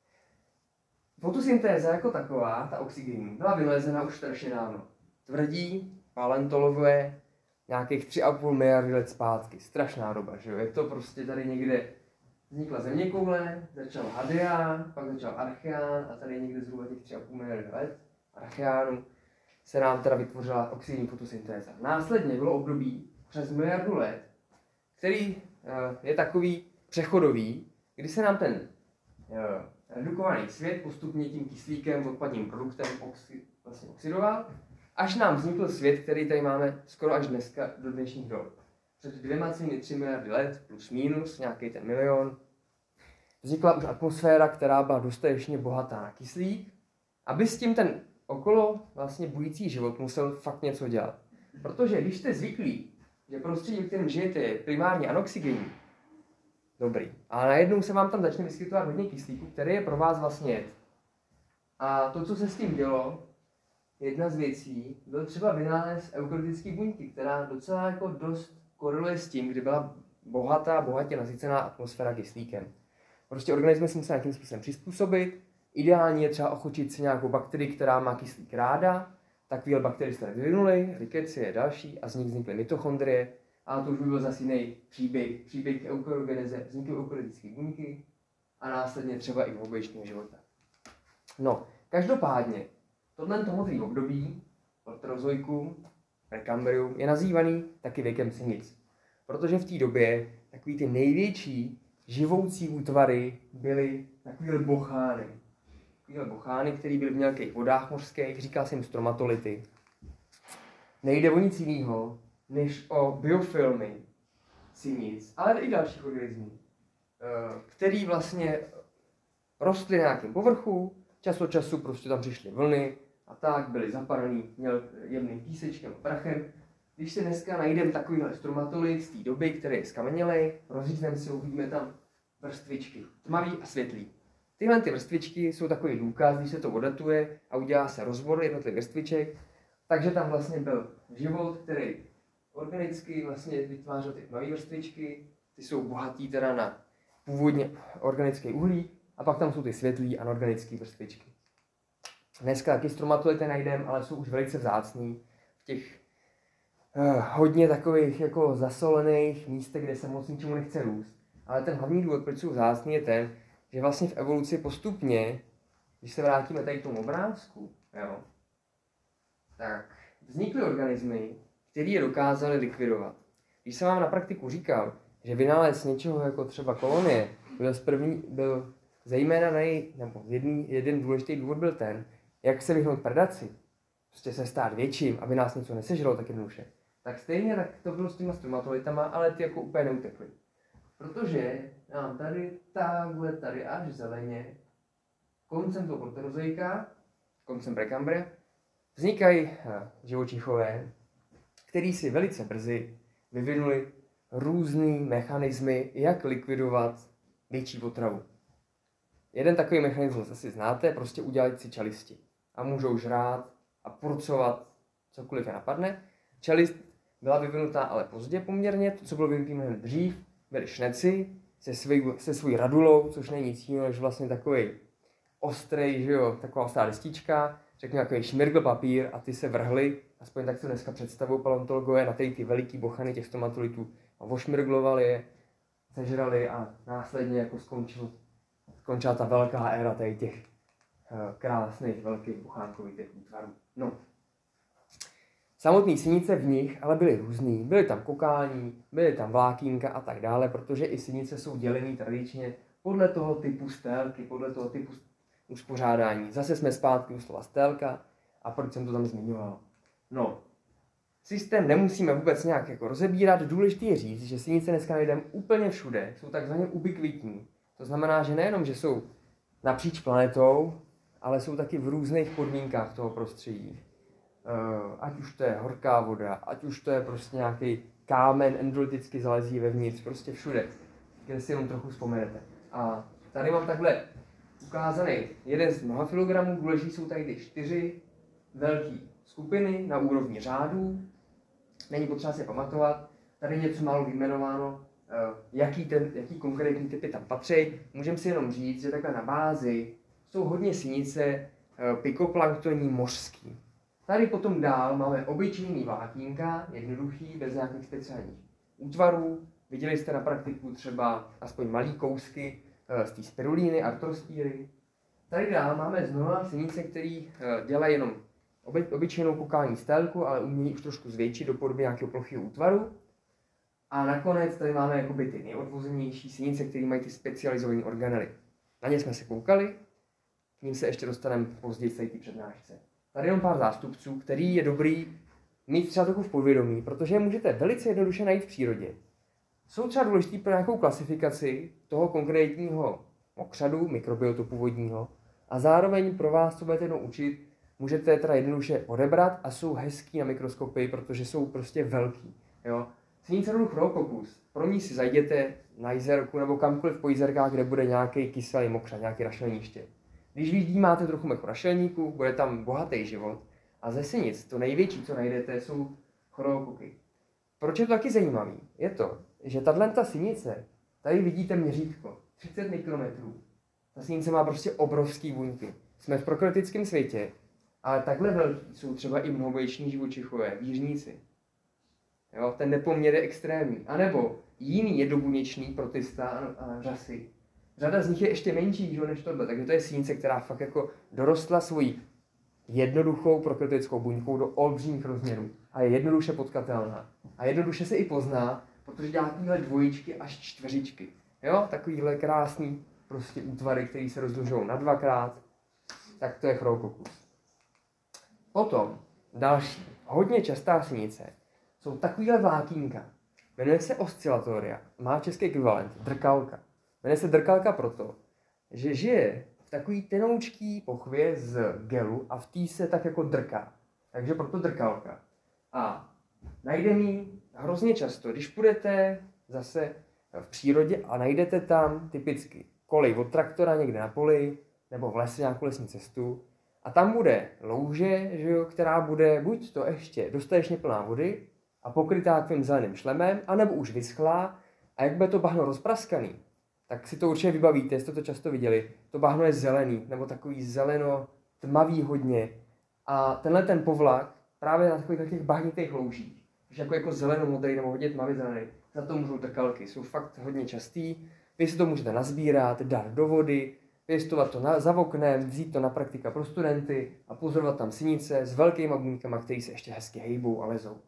Fotosyntéza jako taková, ta oxygenní, byla vynalezena už strašně dávno. Tvrdí paleontologové nějakých tři a půl miliardy let zpátky. Strašná doba, že jo? Je to prostě tady někde vznikla zeměkoule, začal Hadrián, pak začal Archeán a tady někde zhruba těch tři a půl miliardy let Archeánu se nám teda vytvořila oxygenní fotosyntéza. Následně bylo období přes miliardu let, který je takový přechodový, kdy se nám ten redukovaný svět postupně tím kyslíkem, odpadním produktem oxi, vlastně oxidoval, až nám vznikl svět, který tady máme skoro až dneska do dnešních dob. Před dvěma celými tři miliardy let, plus minus, nějaký ten milion, vznikla už atmosféra, která byla dostatečně bohatá na kyslík, aby s tím ten okolo vlastně bující život musel fakt něco dělat. Protože když jste zvyklí, že prostředí, v kterém žijete, je primárně anoxygenní, dobrý. A najednou se vám tam začne vyskytovat hodně kyslíku, který je pro vás vlastně jed. A to, co se s tím dělo, jedna z věcí, byl třeba vynález eukaryotické buňky, která docela jako dost koreluje s tím, kdy byla bohatá, bohatě nasycená atmosféra kyslíkem. Prostě organismy se musí nějakým způsobem přizpůsobit. Ideálně je třeba ochočit si nějakou bakterii, která má kyslík ráda. Takovýhle bakterie se vyvinuly, rickettsie další a z nich vznikly mitochondrie. A to už by byl zase jiný příběh, příběh eukaryogeneze, vznikly eukaryotické buňky a následně třeba i oběčného života. No, každopádně, tohle modrý období, proterozoikum, prekambrium, je nazývaný taky věkem sinic. Protože v té době takový ty největší živoucí útvary byly takovýhle bochány. Takovýhle bochány, které byly v nějakých vodách mořských, říká se jim stromatolity. Nejde o nic jiného, než o biofilmy sinic, ale i dalších organismů, který vlastně rostly na nějakém povrchu, čas od času prostě tam přišly vlny a tak, byly zapadaný jemným písečkem a prachem. Když se dneska najdeme takovýhle stromatolit z té doby, který je skamenělej, rozřízneme si, uvidíme tam vrstvičky, tmavý a světlý. Tyhle ty vrstvičky jsou takový důkaz, když se to odatuje a udělá se rozbor jednotlivých vrstviček, takže tam vlastně byl život, který organicky vlastně vytvářel ty tmavé vrstvičky, ty jsou bohatý teda na původně organický uhlík a pak tam jsou ty světlý a anorganické vrstvičky. Dneska taky stromatolity najdeme, ale jsou už velice vzácný v těch uh, hodně takových jako zasolených místech, kde se moc ničemu nechce růst. Ale ten hlavní důvod, proč jsou vzácný, je ten, že vlastně v evoluci postupně, když se vrátíme tady k tomu obrázku, jo, tak vznikly organismy, který je dokázali likvidovat. Když jsem vám na praktiku říkal, že vynález něčeho jako třeba kolonie byl, z první, byl zejména na jej, nebo jedný, jeden důležitý důvod byl ten, jak se vyhnout predaci. Prostě se stát větším, aby nás něco nesežralo tak jednoduše. Tak stejně tak to bylo s těma stromatolitama, ale ty jako úplně neutekly. Protože nám tady, takhle tady až zeleně, koncem toho proterozoika, koncem prekambria, vznikají živočichové, který si velice brzy vyvinuli různý mechanismy, jak likvidovat větší otravu. Jeden takový mechanismus asi znáte, prostě udělat si čelisti. A můžou žrát a purcovat cokoliv je napadne. Čelist byla vyvinutá ale pozdě poměrně, to, co bylo vyvinutý mnohem dřív, byli šneci se, svý, se svojí radulou, což není nic jiného, než vlastně takový ostrý, že jo, taková ostrá destička, řekněme takový šmirgl papír a ty se vrhly, aspoň tak to dneska představují paleontologové, na ty, ty veliký bochany těch stomatolitů a ošmirglovali je, sežrali a následně jako skončil, skončila ta velká éra tady těch uh, krásných velkých bochánkovitých útvarů. No. Samotný sinice v nich ale byly různý. Byly tam kokání, byly tam vlákínka a tak dále, protože i sinice jsou dělený tradičně podle toho typu stélky, podle toho typu uspořádání. Zase jsme zpátky u slova stélka a proč jsem to tam zmiňoval. No, systém nemusíme vůbec nějak jako rozebírat. Důležité je říct, že sinice dneska najdeme úplně všude, jsou takzvaně ubikvitní. To znamená, že nejenom, že jsou napříč planetou, ale jsou taky v různých podmínkách toho prostředí. Uh, ať už to je horká voda, ať už to je prostě nějaký kámen endoliticky zalezí vevnitř, prostě všude, kde si jenom trochu vzpomenete. A tady mám takhle ukázaný jeden z mnoha filogramů, důležitý jsou tady ty čtyři velké skupiny na úrovni řádů. Není potřeba si pamatovat, tady něco málo vyjmenováno, uh, jaký, ten, jaký konkrétní typy tam patří. Můžeme si jenom říct, že takhle na bázi jsou hodně sinice uh, pikoplanktonní mořský. Tady potom dál máme obyčejný vlákínka, jednoduchý, bez nějakých speciálních útvarů. Viděli jste na praktiku třeba aspoň malý kousky z té spirulíny, artrospíry. Tady dál máme znova sinice, které dělají jenom oby, obyčejnou kokální stélku, ale umějí už trošku zvětšit do podoby nějakého plochého útvaru. A nakonec tady máme jakoby ty nejodvozenější sinice, které mají ty specializované organely. Na ně jsme se koukali, k ním se ještě dostaneme později v té přednášce. Tady jenom pár zástupců, který je dobrý mít třeba trochu v podvědomí, protože je můžete velice jednoduše najít v přírodě. Jsou třeba důležitý pro nějakou klasifikaci toho konkrétního mokřadu, mikrobiotu původního, a zároveň pro vás, co budete jednou učit, můžete je teda jednoduše odebrat a jsou hezký na mikroskopii, protože jsou prostě velký. Jo? Sinice rodu Chryococcus, pro ní si zajděte na jezerku nebo kamkoliv po jezerkách, kde bude nějaký kyselý mokřad, nějaký rašelníště. Když vy máte trochu mechu rašelníku, bude tam bohatý život. A ze sinic to největší, co najdete, jsou chryokoky. Proč je to taky zajímavý? Je to, že tato sinice, tady vidíte měřítko, třicet mikrometrů. Ta sinice má prostě obrovský buňky. Jsme v prokryotickém světě, ale takhle velký jsou třeba i mnohoboječní živočichové, výřníci. Jo, ten nepoměr je extrémní. A nebo jiný jednobuněčný protista a řasy. Řada z nich je ještě menší než tohle, takže to je sinice, která fakt jako dorostla svojí jednoduchou prokryotickou buňkou do olbřímých rozměrů a je jednoduše potkatelná. A jednoduše se i pozná, protože dělá takovéhle dvojičky až čtveřičky. Jo, takovýhle krásný prostě útvary, které se rozložou na dvakrát, tak to je Chryococcus. Potom další, hodně častá sinice, jsou takovýhle vlákínka. Jmenuje se oscilatoria, má český ekvivalent, drkalka. Jmenuje se drkalka proto, že žije v takový tenoučký pochvě z gelu a v té se tak jako drká. Takže proto drkalka. A najdeme ji hrozně často, když půjdete zase v přírodě a najdete tam typicky kolej od traktora někde na poli nebo v lese nějakou lesní cestu a tam bude louže, že jo, která bude buď to ještě dostatečně plná vody a pokrytá takovým zeleným šlemem, anebo už vyschlá a jak bude to bahno rozpraskaný, tak si to určitě vybavíte, jste to často viděli. To bahno je zelený, nebo takový zeleno, tmavý hodně. A tenhle ten povlak právě na takových těch bahnitých loužích, že jako, jako zeleno-modrý nebo hodně tmavě zelený, za to můžou drkalky, jsou fakt hodně častý. Vy si to můžete nazbírat, dát do vody, pěstovat to na, za oknem, vzít to na praktika pro studenty a pozorovat tam sinice s velkýma buňkama, které se ještě hezky hejbou a lezou.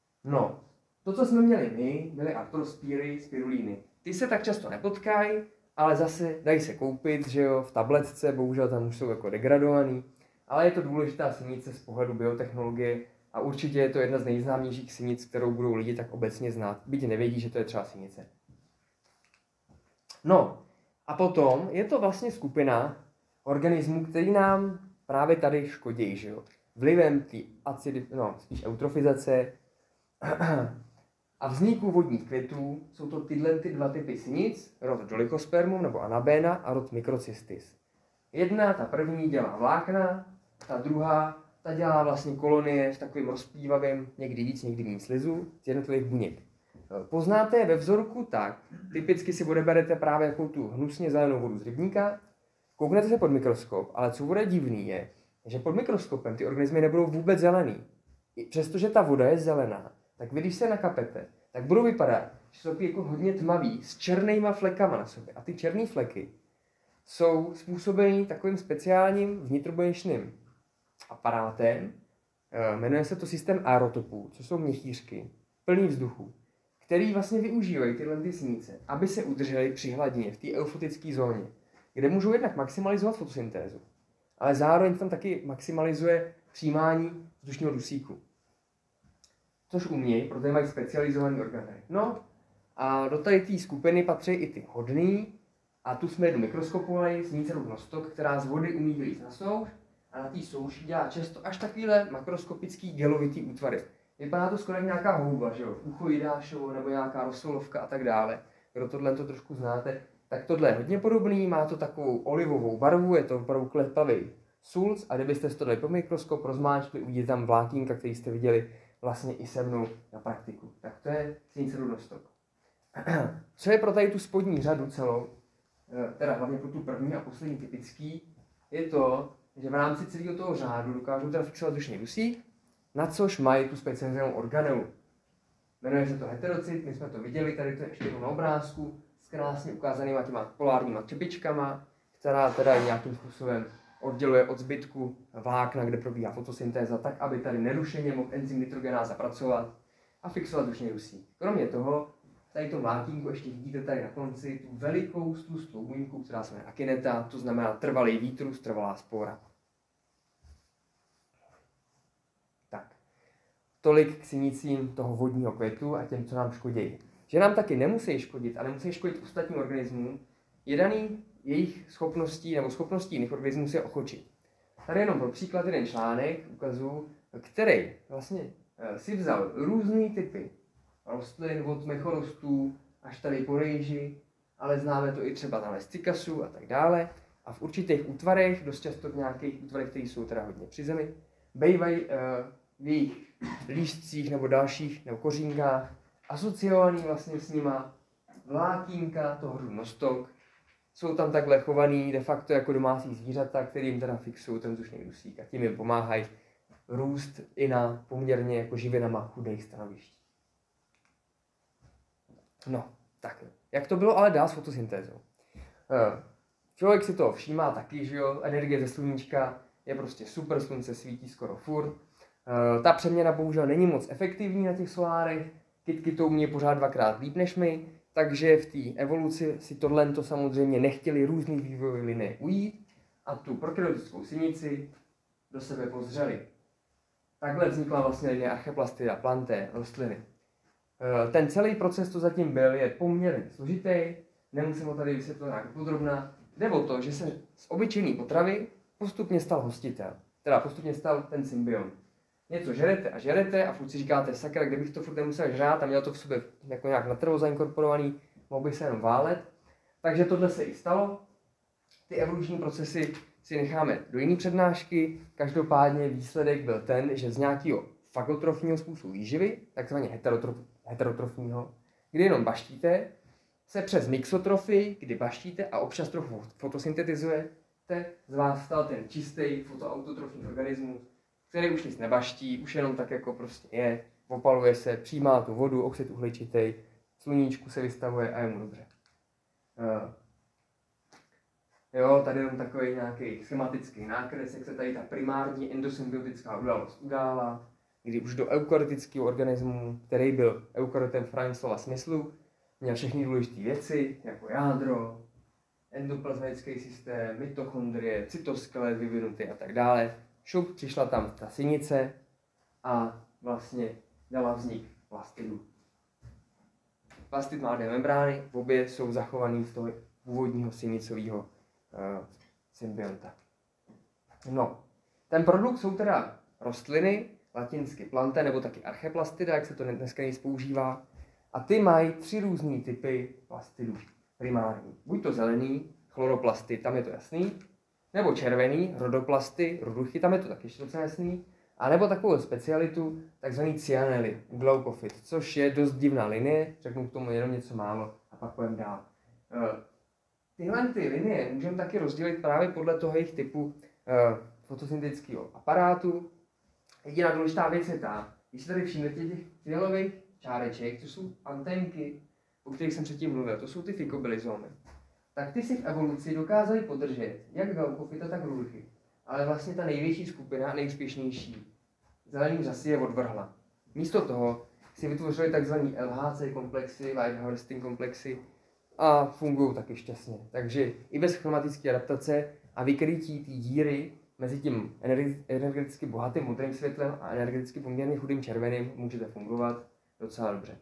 No, to, co jsme měli my, byly artrospíry, spirulíny. Ty se tak často nepotkají, ale zase dají se koupit, že jo, v tabletce, bohužel tam už jsou jako degradovaný, ale je to důležitá sinice z pohledu biotechnologie a určitě je to jedna z nejznámějších sinic, kterou budou lidi tak obecně znát, byť nevědí, že to je třeba sinice. No a potom je to vlastně skupina organismů, který nám právě tady škodí, že jo. Vlivem té acidy, no spíš eutrofizace a vzniku vodních květů jsou to tyhle ty dva typy sinic, rod Dolichospermum nebo Anabena a rod Microcystis. Jedna, ta první, dělá vlákna, ta druhá, ta dělá vlastně kolonie v takovém rozplývavém, někdy víc, někdy méně slizu z jednotlivých buněk. Poznáte je ve vzorku tak, typicky si odeberete právě jako tu hnusně zelenou vodu z rybníka, kouknete se pod mikroskop, ale co bude divný je, že pod mikroskopem ty organismy nebudou vůbec zelený. I přestože ta voda je zelená, tak vy, když se nakapete, tak budou vypadat, že jsou jako hodně tmavý, s černýma flekama na sobě. A ty černé fleky jsou způsobeny takovým speciálním vnitrobuněčným aparátem, jmenuje se to systém aerotopů, což jsou měchýřky, plný vzduchu, který vlastně využívají tyhle ty sinice, aby se udrželi při hladině v té eufotické zóně, kde můžou jednak maximalizovat fotosyntézu, ale zároveň tam taky maximalizuje přijímání vzdušného dusíku. Což umějí, protože mají specializovaný orgány. No a do tady té skupiny patří i ty hodný, a tu jsme jednu mikroskopovali, sinice rudnostok, která z vody umí vylít na souš a na té souši dělá často až takovýhle makroskopický gelovitý útvary. Vypadá to skoro jak nějaká houba, že jo, ucho Jidášovo nebo nějaká rosolovka a tak dále. Kdo tohle to trošku znáte, tak tohle je hodně podobný, má to takovou olivovou barvu, je to opravdu klepavý sulc a kdybyste si to dali po mikroskop, rozmáčkli, uvidíte tam vlákínka, který jste viděli vlastně i se mnou na praktiku. Tak to je sinice rudnostok. Co je pro tady tu spodní řadu celou, teda hlavně pro tu první a poslední typický, je to, že v rámci celého toho řádu dokážou teda fixovat vzdušný dusík, na což mají tu specializovanou organelu. Jmenuje se to heterocit, my jsme to viděli, tady to je ještě na obrázku, s krásně ukázanýma těma polárníma čepičkama, která teda nějakým způsobem odděluje od zbytku vlákna, kde probíhá fotosyntéza, tak aby tady nerušeně mohl enzym nitrogenáza pracovat a fixovat vzdušný dusík. Kromě toho, tady to vlákínku ještě vidíte tady na konci tu velikou tlustou buňku, která se jmenuje akineta, to znamená trvalý výtrus, trvalá spora. Tak, tolik k sinicím toho vodního květu a těm, co nám škodí. Že nám taky nemusí škodit a nemusí škodit ostatním organismům, je daný jejich schopností nebo schopností jiných organismů se ochočit. Tady jenom pro příklad jeden článek ukazuju, který vlastně si vzal různé typy rostlin, od mechorostů až tady po rejži, ale známe to i třeba tam z cikasu a tak dále. A v určitých útvarech, dost často v nějakých útvarech, které jsou teda hodně při zemi, bývají uh, v jejich lístcích nebo dalších nebo kořínkách asociovaný vlastně s nima vlákínka toho rudnostok. Jsou tam takhle chovaný de facto jako domácí zvířata, kterým teda fixují ten vzdušný dusík a tím jim pomáhají růst i na poměrně jako živinama chudých stanovišť. No, tak jak to bylo ale dál s fotosyntézou? Člověk si toho všímá taky, že jo, energie ze sluníčka je prostě super, slunce svítí skoro furt. Ta přeměna bohužel není moc efektivní na těch solárech, kytky to umí pořád dvakrát líp než my, takže v té evoluci si tohle to samozřejmě nechtěli různý vývojové linie ujít a tu prokaryotickou sinici do sebe pozřeli. Takhle vznikla vlastně linie Archaeplastida, planté, rostliny. Ten celý proces, co zatím byl, je poměrně složitý, nemusím ho tady vysvětlit nějak podrobná. Jde o to, že se z obyčejné potravy postupně stal hostitel, teda postupně stal ten symbiont. Něco žerete a žerete a furt si říkáte, sakra, kdybych to furt nemusel žrát a měl to v sobě jako nějak natrvo zainkorporovaný, mohl bych se jenom válet. Takže tohle se i stalo. Ty evoluční procesy si necháme do jiné přednášky. Každopádně výsledek byl ten, že z nějakého fagotrofního způsobu výživy, takzvaně heterotrof, heterotrofního, kdy jenom baštíte, se přes mixotrofii, kdy baštíte a občas trochu fotosyntetizujete, z vás stal ten čistý fotoautotrofní organismus, který už nic nebaští, už jenom tak jako prostě je, opaluje se, přijímá tu vodu, oxid uhličitý, sluníčku se vystavuje a je mu dobře. Uh. Jo, tady jenom takový nějaký schematický nákres, jak se tady ta primární endosymbiotická událost udála, kdy už do eukaryotického organismu, který byl eukaryotem v pravém slova smyslu, měl všechny důležité věci, jako jádro, endoplazmický systém, mitochondrie, cytoskelet vyvinutý a tak dále. Šup, přišla tam ta sinice a vlastně dala vznik plastidu. Plastid má dvě membrány, obě jsou zachované z toho původního sinicového uh, symbionta. No, ten produkt jsou teda rostliny, latinsky plantae, nebo taky archeplastida, jak se to dneska nejvíc používá. A ty mají tři různé typy plastidů primární. Buď to zelený, chloroplasty, tam je to jasný, nebo červený, rodoplasty, roduchy, tam je to taky ještě docela jasný, a nebo takovou specialitu, takzvaný cyanely, glaukofit, což je dost divná linie, řeknu k tomu jenom něco málo a pak půjdeme dál. Tyhle ty linie můžeme taky rozdělit právě podle toho jejich typu fotosyntetického aparátu. Jediná důležitá věc je ta, když si tady všimnete těch fialových čáreček, to jsou anténky, o kterých jsem předtím mluvil, to jsou ty fikobelizomy, tak ty si v evoluci dokázali podržet jak glaukofita, tak ruchy. Ale vlastně ta největší skupina, nejúspěšnější, zelený řasy je odvrhla. Místo toho si vytvořili tzv. L H C komplexy, light harvesting komplexy a fungují taky šťastně. Takže i bez chromatické adaptace a vykrytí té díry mezi tím energeticky bohatým modrým světlem a energeticky poměrně chudým červeným můžete fungovat docela dobře.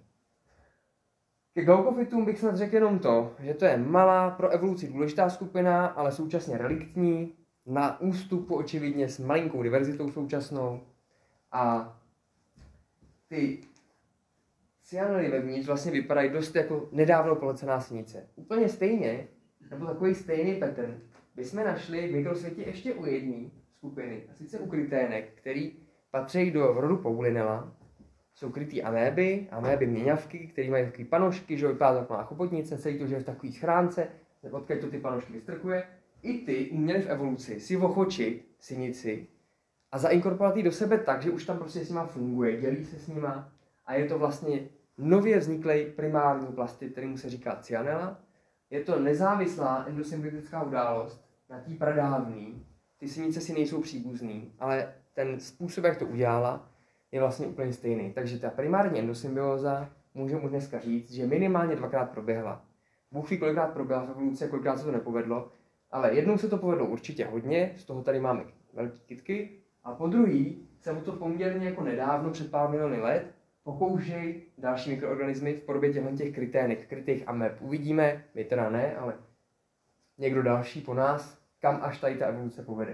Ke glaukofitům bych snad řekl jenom to, že to je malá, pro evoluci důležitá skupina, ale současně reliktní, na ústupu očividně s malinkou diverzitou současnou, a ty cyanely vevnitř vlastně vypadají dost jako nedávno polecená sinice. Úplně stejně, nebo takový stejný pattern, bychom našli v mikrosvětě ještě u jedné skupiny, a sice u krytének, který patří do rodu Paulinella. Jsou krytý améby, améby měňavky, které mají takové panožky, že vypadá to jako má chobotnice, celý to, že je v takové schránce, odkud to ty panožky vystrkuje. I ty uměli v evoluci si ochočit sinici a zainkorporovat ji do sebe tak, že už tam prostě s nima funguje, dělí se s nima a je to vlastně nově vzniklý primární plastid, kterému se říká cyanella. Je to nezávislá endosymbiotická událost na té pradávný. Ty sinice si nejsou příbuzný, ale ten způsob, jak to udělala, je vlastně úplně stejný. Takže ta primární endosymbióza, můžeme už dneska říct, že minimálně dvakrát proběhla. Bůh ví, kolikrát proběhla v evoluci a kolikrát se to nepovedlo, ale jednou se to povedlo určitě hodně, z toho tady máme velké kytky, a po druhý se mu to poměrně jako nedávno, před pár miliony let, pokoušej další mikroorganismy v podobě těchto těch krytének, krytých ameb. Uvidíme, my teda ne, ale někdo další po nás, kam až tady ta evoluce povede.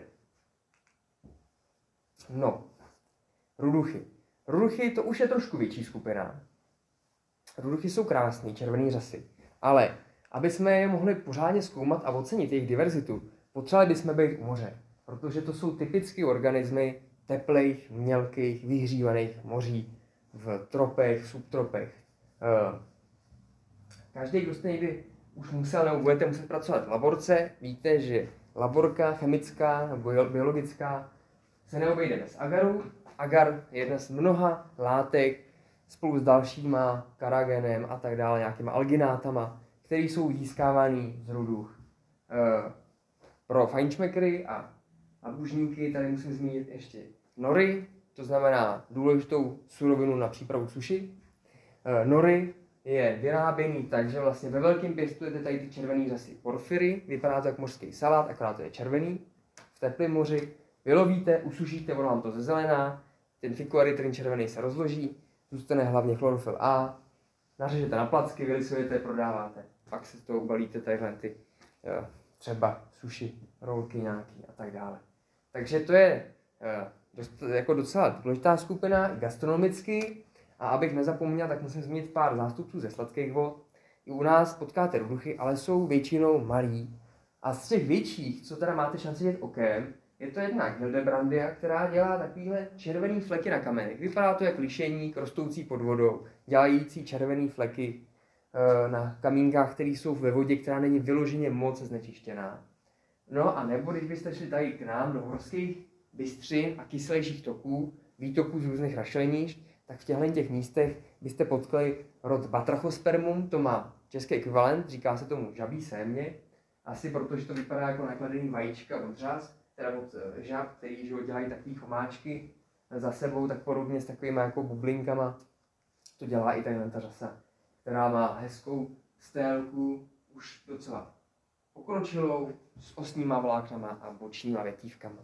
No, ruduchy. Ruduchy to už je trošku větší skupina. Ruduchy jsou krásný, červený řasy, ale aby jsme je mohli pořádně zkoumat a ocenit jejich diverzitu, potřebovali bychom být u moře, protože to jsou typické organismy teplých, mělkých, vyhřívaných moří v tropech, v subtropech. Každý, kdo jste někdy už musel nebo budete muset pracovat v laborce, víte, že laborka chemická nebo biologická se neobejde bez agaru. Agar je jedna z mnoha látek spolu s dalšíma karagenem a tak dále, nějakýma alginátama, které jsou získávány z ruduch. E, pro fajnšmekry a, a bužníky tady musím zmínit ještě nory, to znamená důležitou surovinu na přípravu suši. E, nory je vyráběný tak, že vlastně ve velkém pěstujete tady ty červený řasy porfiry, vypadá to jako mořský salát, akorát to je červený. V teplém moři vylovíte, usušíte, ono vám to zezelená, ten fykoerytrin červený se rozloží, zůstane hlavně chlorofyl A, nařežete na placky, vylisujete, prodáváte. Pak si z toho ubalíte tadyhle ty jo, třeba sushi, rolky nějaký a tak dále. Takže to je jo, dost, jako docela důležitá skupina gastronomicky. A abych nezapomněl, tak musím zmínit pár zástupců ze sladkých vod. I u nás potkáte ruduchy, ale jsou většinou malí. A z těch větších, co teda máte šanci vidět okem, je to jednak Hildebrandia, která dělá takovýhle červený fleky na kamenech. Vypadá to jak lišejník rostoucí pod vodou, dělající červený fleky e, na kamínkách, které jsou ve vodě, která není vyloženě moc znečištěná. No a nebo když byste šli tady k nám do horských bystřin a kyselějších toků, výtoků z různých rašelinišť, tak v těchto těch místech byste potkali rod Batrachospermum, to má český ekvivalent, říká se tomu žabí sémě, asi protože to vypadá jako nakladený vajíčka od řas, teda od žab, který že dělají takové chomáčky za sebou, tak podobně s takovými jako bublinkama. To dělá i tadyhle ta řasa, která má hezkou stélku, už docela pokročilou, s ostníma vláknama a bočníma větívkama.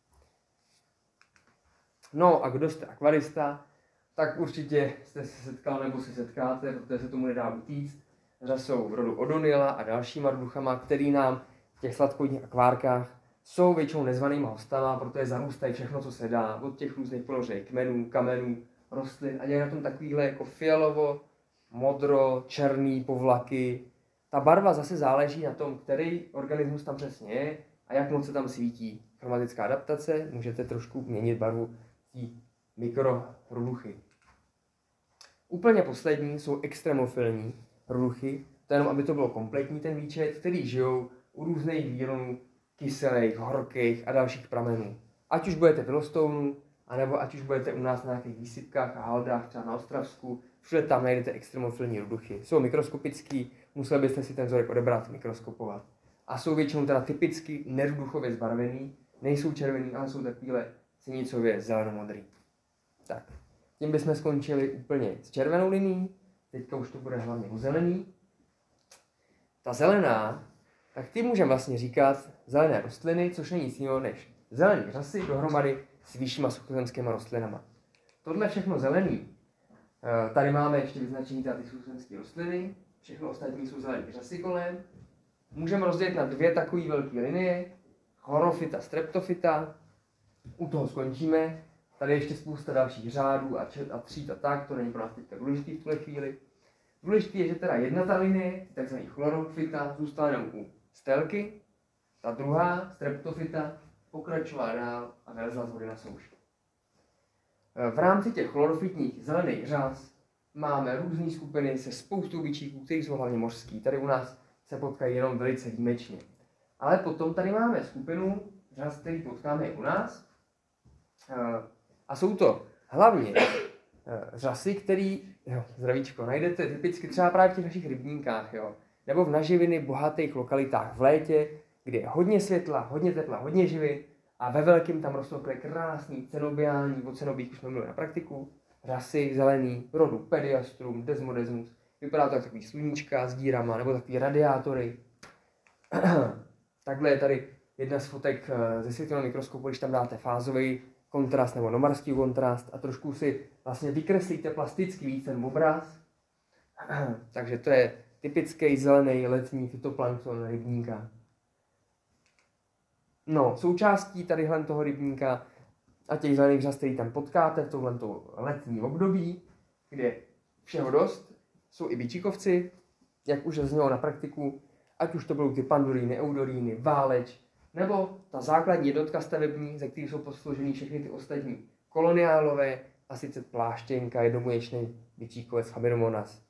No a kdo jste akvarista, tak určitě jste se setkal nebo se setkáte, protože se tomu nedá utíct, řasou rodu Odonila a dalšíma duchama, který nám v těch sladkovodních akvárkách jsou většinou nezvanýma hostama, protože zarůstají všechno, co se dá, od těch různých položek, kmenů, kamenů, rostlin a dělají na tom takovýhle jako fialovo, modro, černý povlaky. Ta barva zase záleží na tom, který organismus tam přesně je a jak moc se tam svítí. Chromatická adaptace, můžete trošku měnit barvu té mikroruduchy. Úplně poslední jsou extremofilní ruduchy, to jenom aby to bylo kompletní ten výčet, který žijou u různých výronů kyselých, horkých a dalších pramenů. Ať už budete v Yellowstoneu, anebo ať už budete u nás na nějakých výsypkách a haldách, třeba na Ostravsku, všude tam najdete extremofilní ruduchy. Jsou mikroskopický, museli byste si ten vzorek odebrat, mikroskopovat. A jsou většinou teda typicky neruduchově zbarvený, nejsou červený, ale jsou takovýhle sinicově zelenomodrý. Tak, tím bychom skončili úplně s červenou linií, teďka už to bude hlavně u zelený. Ta zelená, tak ty můžeme vlastně říkat zelené rostliny, což není nic jiného než zelený řasy dohromady s vyššíma suchozemskýma rostlinama. Tohle všechno zelený. Tady máme ještě vyznačení ty suchozemské rostliny, všechno ostatní jsou zelený řasy kolem. Můžeme rozdělit na dvě takové velké linie, chlorofita, streptofita. U toho skončíme. Tady ještě spousta dalších řádů a, čet, a tříd a tak, to není pro nás teďka důležitý v tuhle chvíli. Důležitý je, že teda jedna ta linie, takzvaný chlorofita, zůstala jenom u stelky, ta druhá, streptofita, pokračovala dál a vylezla z vody na souši. V rámci těch chlorofitních zelených řas máme různé skupiny se spoustou bičíků, které jsou hlavně mořský. Tady u nás se potkají jenom velice výjimečně. Ale potom tady máme skupinu řas, který potkáme i u nás. A jsou to hlavně řasy, které, zdravíčko, najdete typicky třeba právě v těch našich rybníkách, jo, nebo v naživiny bohatých lokalitách v létě, kde je hodně světla, hodně tepla, hodně živin a ve velkém tam rostou krásný cenobiální, od cenobích už jsme mluvili na praktiku, řasy zelený, rodu Pediastrum, Desmodesmus, vypadá to jak takový sluníčka s dírama, nebo takový radiátory. Takhle je tady jedna z fotek ze světelného mikroskopu, když tam dáte fázový kontrast nebo nomarský kontrast a trošku si vlastně vykreslíte plasticky víc ten obraz. Takže to je typický zelený letní fytoplankton rybníka. No, součástí tadyhle toho rybníka a těch zelených řas, který tam potkáte v tomhle letní období, kde všeho dost, jsou i bičíkovci, jak už zaznělo na praktiku, ať už to budou ty panduríny, eudoríny, váleč, nebo ta základní jednotka stavební, ze kterých jsou složeny všechny ty ostatní koloniálové, a sice pláštěnka, jednomuječný bičíkovec Chamaeromonas.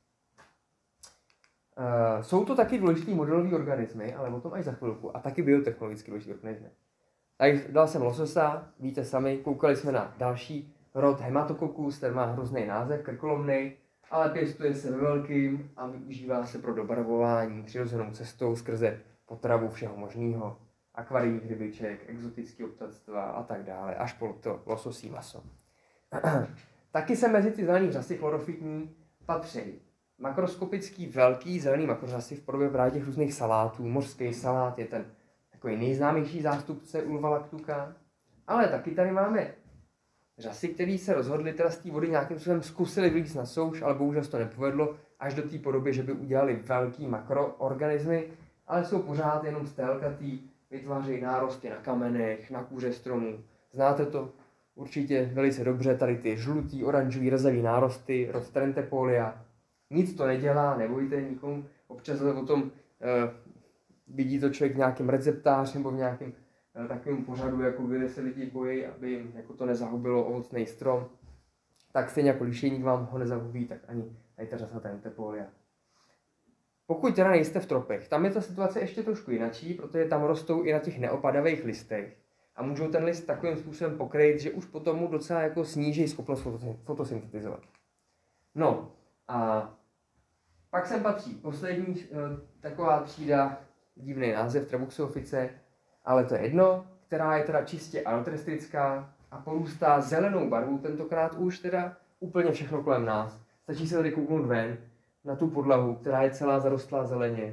Uh, jsou to taky důležitý modelový organismy, ale o tom až za chvilku, a taky biotechnologicky důležitý organismy. Tak dal jsem lososa, víte sami, koukali jsme na další rod Hematococcus, ten má hrozný název, krkolomnej, ale pěstuje se ve velkým a využívá se pro dobarvování přirozenou cestou skrze potravu všeho možného, akvarijních rybiček, exotického ptactva a tak dále, až po to lososí maso. Taky se mezi ty zelený řasy chlorofitní patří makroskopický velký zelený makrořasy v podobě právě těch různých salátů. Mořský salát je ten takový nejznámější zástupce Ulva lactuca, ale taky tady máme řasy, které se rozhodly teda z té vody nějakým způsobem zkusili vylít na souš, ale bohužel se to nepovedlo až do té podoby, že by udělali velký makroorganismy, ale jsou pořád jenom stélkatý, vytvářejí nárosty na kamenech, na kůře stromů. Znáte to určitě velice dobře, tady ty žlutý, oranžový, rezavý nárosty, rod Trentepolia. Nic to nedělá, nebojte nikomu, občas o tom eh, vidí to člověk v nějakém receptáři nebo v nějakém eh, takovém pořadu, jako kde se lidi bojí, aby jim jako to nezahubilo ovocný strom. Tak stejně jako lišejník vám ho nezahubí, tak ani tady ta řasa Trentepolia. Pokud teda nejste v tropech, tam je ta situace ještě trošku jinačí, protože tam rostou i na těch neopadavých listech. A můžou ten list takovým způsobem pokrýt, že už potom mu docela jako sníží schopnost fotosyntetizovat. No a pak sem patří poslední e, taková třída, divný název, Trabuxiofice, ale to je jedno, která je teda čistě anoteristická a porůstá zelenou barvou, tentokrát už teda úplně všechno kolem nás. Stačí se tady kouknout ven na tu podlahu, která je celá zarostlá zeleně.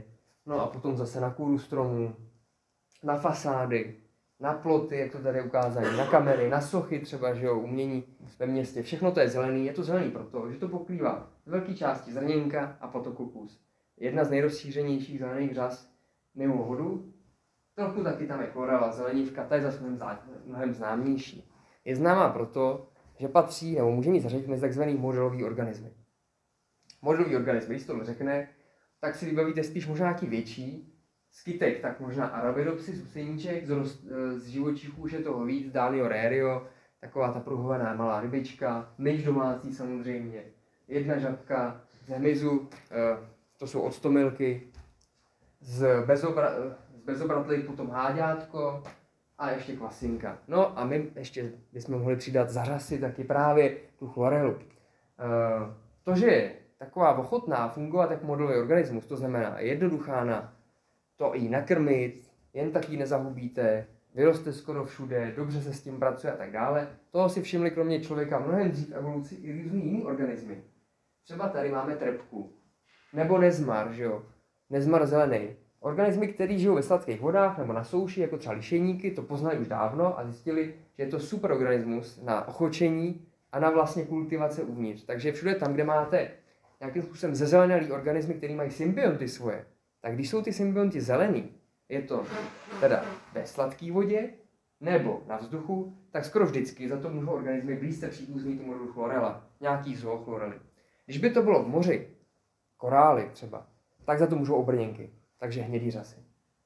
No a potom zase na kůru stromů, na fasády, na ploty, jak to tady ukázali, na kamery, na sochy třeba, že jo, umění ve městě. Všechno to je zelený. Je to zelený proto, že to pokrývá z velké části zrněnka a potokukus. Jedna z nejrozšířenějších zelených řas mimo vodu. Trochu taky tam je korala, zelenivka, ta je zase mnohem známější. Je známá proto, že patří, nebo může mít zařadit mezi takzvaný modelový organismy. Modelový organismy, když to řekne, tak si vybavíte spíš možná nějaký větší, z kytek, tak možná Arabidopsis, huseníček, z, z živočichů už je toho víc, Danio rerio, taková ta pruhovaná malá rybička, myš domácí samozřejmě, jedna žabka, z hmyzu, to jsou octomilky, z, bezobra, z bezobratlých potom háďátko a ještě kvasinka. No a my ještě bychom mohli přidat za řasy taky právě tu chlorelu. To, že je taková ochotná fungovat jako modelový organismus, to znamená jednoduchá na to i nakrmit, jen tak ji nezahubíte, vyroste skoro všude, dobře se s tím pracuje a tak dále. Toho si všimli kromě člověka mnohem dřív evoluci i různý jiný organismy. Třeba tady máme trpku, nebo nezmar, že jo, nezmar zelený. Organismy, které žijou ve sladkých vodách nebo na souši, jako třeba lišejníky, to poznali už dávno a zjistili, že je to super organismus na ochočení a na vlastně kultivace uvnitř. Takže všude tam, kde máte nějakým způsobem zezelenalý organismy, které mají symbionty svoje, tak když jsou ty symbionty zelený, je to teda ve sladké vodě nebo na vzduchu, tak skoro vždycky za to můžou organismy blízce příbuzný tomu rodu chlorela, nějaký zoochlorely. Když by to bylo v moři, korály třeba, tak za to můžou obrněnky, takže hnědý řasy.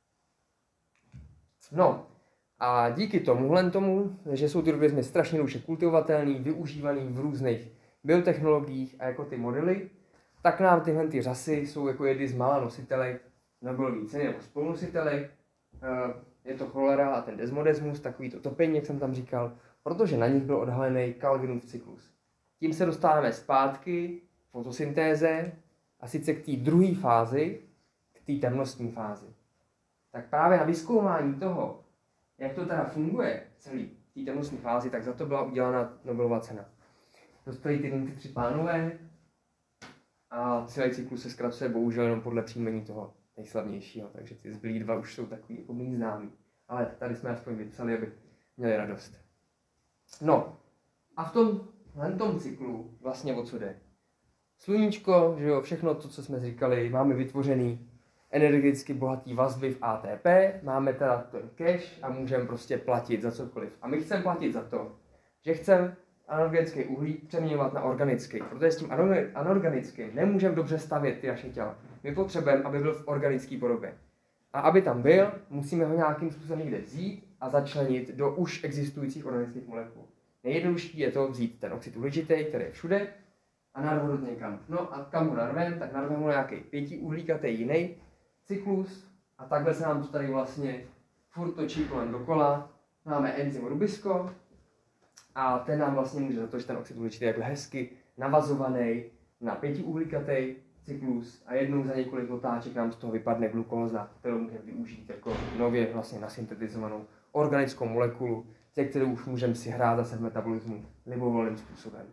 No a díky tomuhle tomu, že jsou ty organismy strašně dobře kultivovatelný, využívaný v různých biotechnologiích a jako ty modely, tak nám tyhle ty řasy jsou jako jedny z mála nositelek Nobelový ceny nebo spolunositelek. Je to cholera a ten desmodesmus, takový to topení, jak jsem tam říkal, protože na nich byl odhalený Calvinův cyklus. Tím se dostáváme zpátky k fotosyntéze a sice k té druhé fázi, k té temnostní fázi. Tak právě na vyzkoumání toho, jak to teda funguje celý v té temnostní fázi, tak za to byla udělána Nobelova cena. Dostali ty, ty tři pánové a celý cyklus se zkracuje bohužel jenom podle příjmení toho nejslavnějšího, takže ty zbylí dva už jsou takový jako méně známý. Ale tady jsme aspoň vypsali, aby měli radost. No a v tom, v tom cyklu vlastně o co jde? Sluníčko, že jo, všechno to, co jsme říkali, máme vytvořený energeticky bohatý vazby v A T P, máme teda ten cash a můžeme prostě platit za cokoliv. A my chceme platit za to, že chceme anorganický uhlík přeměňovat na organický, protože s tím anorganickým nemůžeme dobře stavět ty naše těla. My potřebujeme, aby byl v organické podobě. A aby tam byl, musíme ho nějakým způsobem někde vzít a začlenit do už existujících organických molekul. Nejjednodušší je to vzít ten oxid uhličitý, který je všude, a narvat někam. No a kam ho narvem, tak narvem ho nějaký pětiuhlíkatý jiný cyklus a takhle se nám to tady vlastně furt točí kolem dokola. Máme enzym Rubisko a ten nám vlastně může za to, že ten oxid uhličitý je jako hezky navazovaný na pětiuhlíkatý cyklus a jednou za několik otáček nám z toho vypadne glukóza, kterou můžeme využít jako nově vlastně nasyntetizovanou organickou molekulu, se kterou už můžeme si hrát zase v metabolismu libovolným způsobem.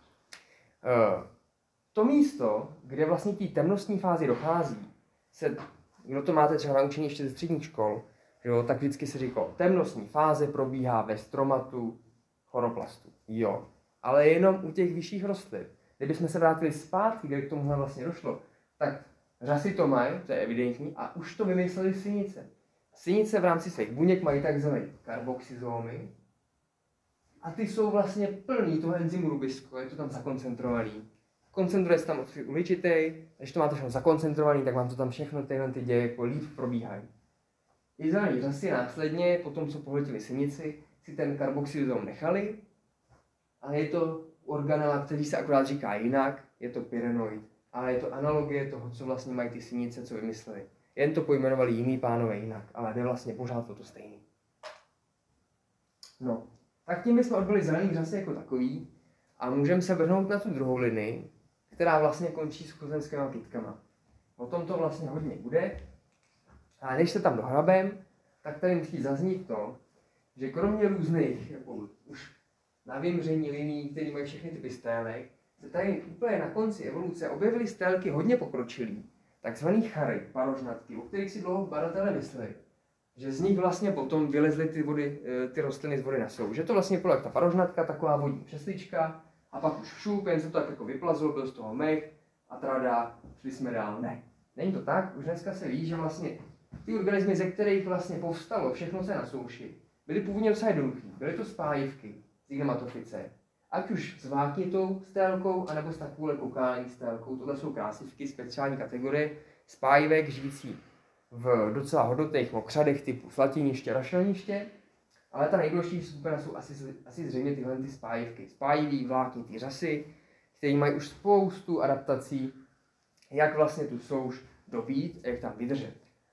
To místo, kde vlastně té temnostní fázi dochází, se, kdo to máte třeba naučení ještě ze středních škol, jo, tak vždycky se říkalo, temnostní fáze probíhá ve stromatu chloroplastu. Jo, ale jenom u těch vyšších rostlin. Kdybychom se vrátili zpátky, kde k tomuhle vlastně došlo, tak řasy to mají, to je evidentní, a už to vymysleli sinice. Sinice v rámci svých buněk mají takzvané karboxyzómy a ty jsou vlastně plný toho enzymu Rubisko, je to tam zakoncentrovaný. Koncentruje se tam oxid uhličitý, když to máte všechno zakoncentrovaný, tak vám to tam všechno tyhle ty děje jako líp probíhají. Izraelní řasy následně, po tom, co pohltili sinici, si ten karboxylizom nechali a je to organela, který se akorát říká jinak, je to pyrenoid. Ale je to analogie toho, co vlastně mají ty sinice, co vymysleli. Jen to pojmenovali jiný pánové jinak, ale jde vlastně pořád to stejný. No, tak tím bychom odbyli zelený řasy jako takový a můžeme se vrhnout na tu druhou linii, která vlastně končí s chozenskými kytkama. O tom to vlastně hodně bude. A než se tam dohrabem, tak tady musí zaznít to, že kromě různých jako už na vymření liní, které mají všechny typy stélek, se tady úplně na konci evoluce objevily stélky hodně pokročilý, takzvaný chary, parožnatky, o kterých si dlouho badatelé mysleli, že z nich vlastně potom vylezly ty, vody, ty rostliny z vody na souš. Že to vlastně bylo jak ta parožnatka, taková vodní přeslička, a pak už šup, jen se to tak jako vyplazilo, byl z toho mech a trada, šli jsme dál. Ne, není to tak, už dneska se ví, že vlastně ty organismy, ze kterých vlastně povstalo všechno se na souši, byly původně docela jednoduchý. Byly to spájivky z ignematofice, ať už s váknitou stélkou, anebo s takovou kokální stélkou. Tohle jsou krásivky, speciální kategorie spájivek žijící v docela hodnotných mokřadech typu slatiniště, rašeliniště, ale ta nejdůležitější skupina jsou asi, asi zřejmě tyhle ty spájivky. Spájivý vláknitý řasy, které mají už spoustu adaptací, jak vlastně tu souš dobít a jak tam vydržet.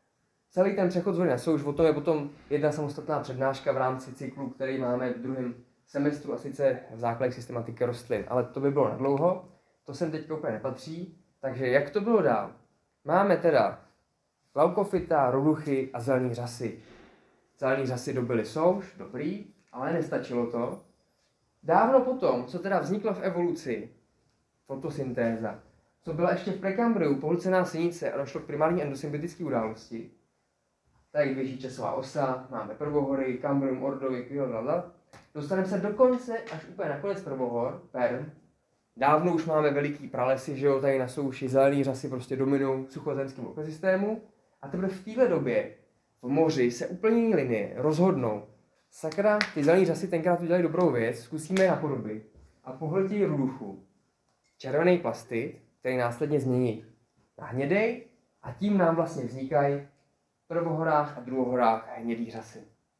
Celý ten přechod z vody na souš, o tom je potom jedna samostatná přednáška v rámci cyklu, který máme v druhém semestru, a sice v základech systematiky rostlin. Ale to by bylo na dlouho, to sem teď úplně nepatří. Takže jak to bylo dál? Máme teda laukofita, roduchy a zelený řasy. Zelený řasy dobily souš, dobrý, ale nestačilo to. Dávno potom, co teda vzniklo v evoluci, fotosyntéza, co byla ještě v prekambriu, pohlcená sinice a došlo k primární endosymbiotické události. Tady běží časová osa, máme prvohory, kambrium, ordovik, blablabla. Dostaneme se dokonce až úplně na konec prvohor, Perm. Dávno už máme veliký pralesy, že jo, tady na souši, zelený řasy prostě dominují v suchozemském ekosystému. A teprve v téhle době v moři se úplně jiné linie rozhodnou. Sakra, ty zelený řasy tenkrát udělali dobrou věc, zkusíme je napodobit a pohltí ruduchu. Červený plastit, který následně změní na hnědej, a tím nám vlastně vznikají v prvohorách a druhohorách hnědý řasy.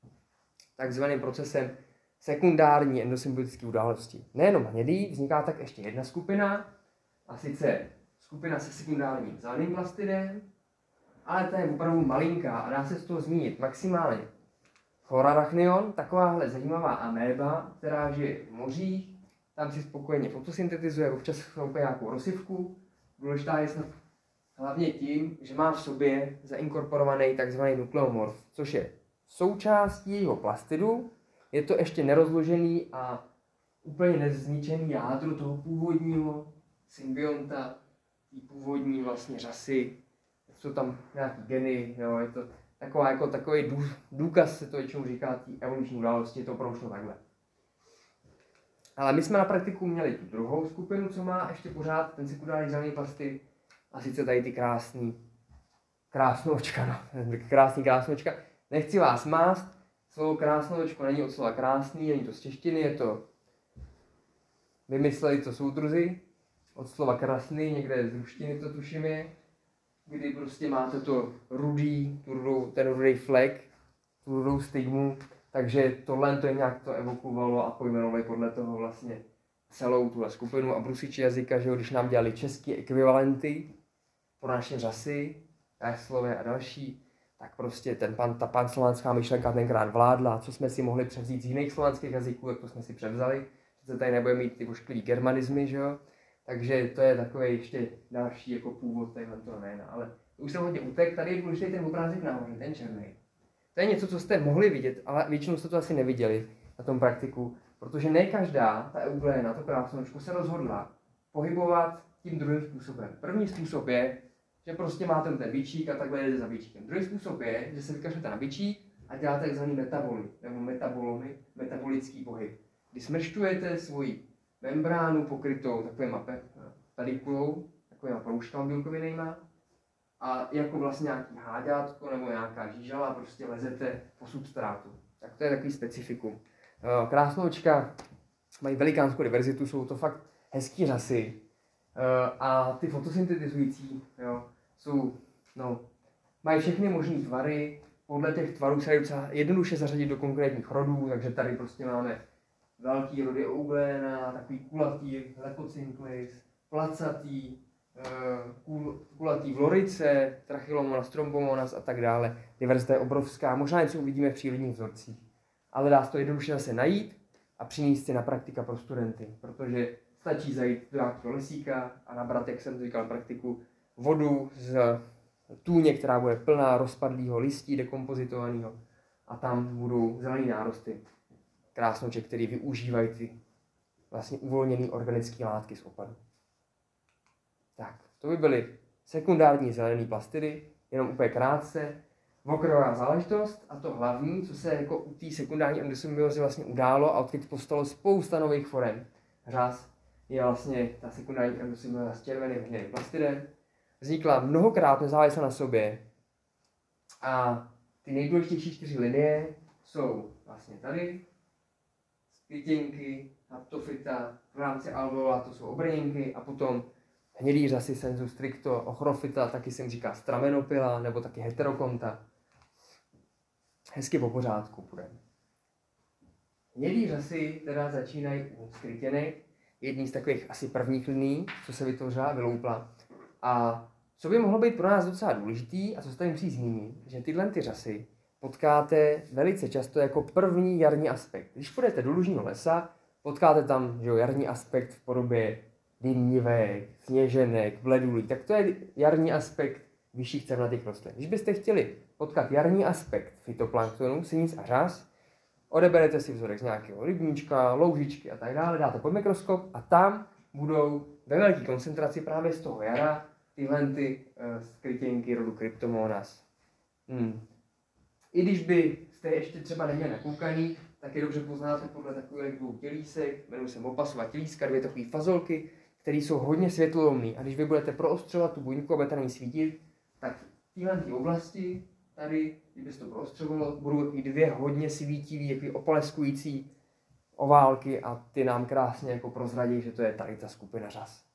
Takzvaným procesem sekundární endosymbiotické události. Nejenom hnědý, vzniká tak ještě jedna skupina, a sice skupina se sekundárním zeleným plastidem, ale ta je opravdu malinká a dá se z toho zmínit maximálně Chlorarachnion, takováhle zajímavá améba, která žije v mořích, tam si spokojeně fotosyntetizuje, občas chloupě nějakou rozsivku. Důležitá je snad hlavně tím, že má v sobě zainkorporovaný tzv. Nukleomorf, což je součástí jejího plastidu. Je to ještě nerozložený a úplně nezničený jádro toho původního symbionta, té původní vlastně řasy. Jsou tam nějaký geny, jo, je to taková, jako takový dů, důkaz, se to většinou říká, té evoluční události, je to opravdu takhle. Ale my jsme na praktiku měli tu druhou skupinu, co má ještě pořád ten sekundární zelený plastid, a sice tady ty krásný, krásnočka, no, krásný krásnočka. Nechci vás mást, slovo krásnočko není od slova krásný, není to z češtiny, je to, vymysleli to soudruzi, od slova krasný, někde z ruštiny to tuším je, kdy prostě máte to rudý, tu rudou, ten rudý flek, tu rudou stigmu, takže tohle to je nějak to evokovalo a pojmenovali podle toho vlastně celou tuhle skupinu. A brusiči jazyka, že jo, když nám dělali české ekvivalenty pro naše řasy, Slové a další, tak prostě ten pan, ta panslovanská myšlenka tenkrát vládla, co jsme si mohli převzít z jiných slovanských jazyků, jak to jsme si převzali, že tady nebude mít ty ošklivý germanizmy, že jo. Takže to je takový ještě další jako původ téhle toho jména. Ale už jsem hodně utek, tady je důležitý ten obrázek nahoře, ten černý. To je něco, co jste mohli vidět, ale většinou jste to asi neviděli na tom praktiku, protože ne každá ta eugléna, to krásnočko, se rozhodla pohybovat tím druhým způsobem. První způsob je, že prostě máte ten bičík a takhle jede za bičíkem. Druhý způsob je, že se vykašlete na bičík a děláte takzvaný metaboly, nebo metabolomy, metabolický pohyb. Kdy smršťujete svoji membránu pokrytou takovýma pelikulou, takovýma proužkama bílkovinejma, a jako vlastně nějaký háďátko nebo nějaká žížala a prostě lezete po substrátu. Tak to je takový specifikum. Krásnočka mají velikánskou diverzitu, jsou to fakt hezký řasy. A ty fotosyntetizující, jo, jsou, no, mají všechny možné tvary, podle těch tvarů se docela jednoduše zařadit do konkrétních rodů, takže tady prostě máme velký rody eugléna, takový kulatý Lepocynclis, placatý, Kul, kulatý vlorice, Trachylomonas, Trombomonas a tak dále. Diverzita je obrovská, možná něco uvidíme v přírodních vzorcích. Ale dá se to jednoduše zase najít a přinést si na praktika pro studenty, protože stačí zajít do nějakého lesíka a nabrat, jak jsem to říkal, praktiku, vodu z tůně, která bude plná rozpadlého listí, dekompozitovaného, a tam budou zelený nárosty krásnoček, který využívají ty vlastně uvolněné organické látky z opadu. Tak, to by byly sekundární zelený plastidy, jenom úplně krátce, okrajová záležitost a to hlavní, co se jako u té sekundární endosymbiozy vlastně událo a odkud postalo spousta nových forem. Řas je vlastně ta sekundární endosymbioza s červeným hnědým plastidem. Vznikla mnohokrát nezávisle na sobě a ty nejdůležitější čtyři linie jsou vlastně tady, květinky, haptofita, v rámci alveola to jsou obrněnky a potom hnědý řasy sensu stricto, ochrofita, taky se jim říká stramenopila nebo taky heterokonta. Hezky po pořádku půjdeme. Hnědý řasy teda začínají u skrytěnek, jedný z takových asi prvních liní, co se vytvořila, vyloupla. A co by mohlo být pro nás docela důležitý, a co se tady musí zmínit, že tyhle ty řasy potkáte velice často jako první jarní aspekt. Když půjdete do lužního lesa, potkáte tam že jo, jarní aspekt v podobě dýmnivek, sněženek, bledulí, tak to je jarní aspekt vyšších cévnatých rostlin. Když byste chtěli potkat jarní aspekt fytoplanktonu, sinic a řas, odeberete si vzorek z nějakého rybníčka, loužičky a tak dále, dáte pod mikroskop a tam budou ve velké koncentraci právě z toho jara tyhle ty uh, skrytěnky rodu Cryptomonas. Hmm. I když byste ještě třeba neměli nakoukaný, tak je dobře poznáte podle takových dvou tělísek, jmenuji se opasová tělíska, dvě takové fazolky, které jsou hodně světlolomné. A když vy budete proostřovat tu buňku a budete na ní svítit, tak v téhle té oblasti, tady, kdyby se to proostřovalo, budou i dvě hodně svítivé, jaký opaleskující oválky a ty nám krásně jako prozradí, že to je tady ta skupina řas.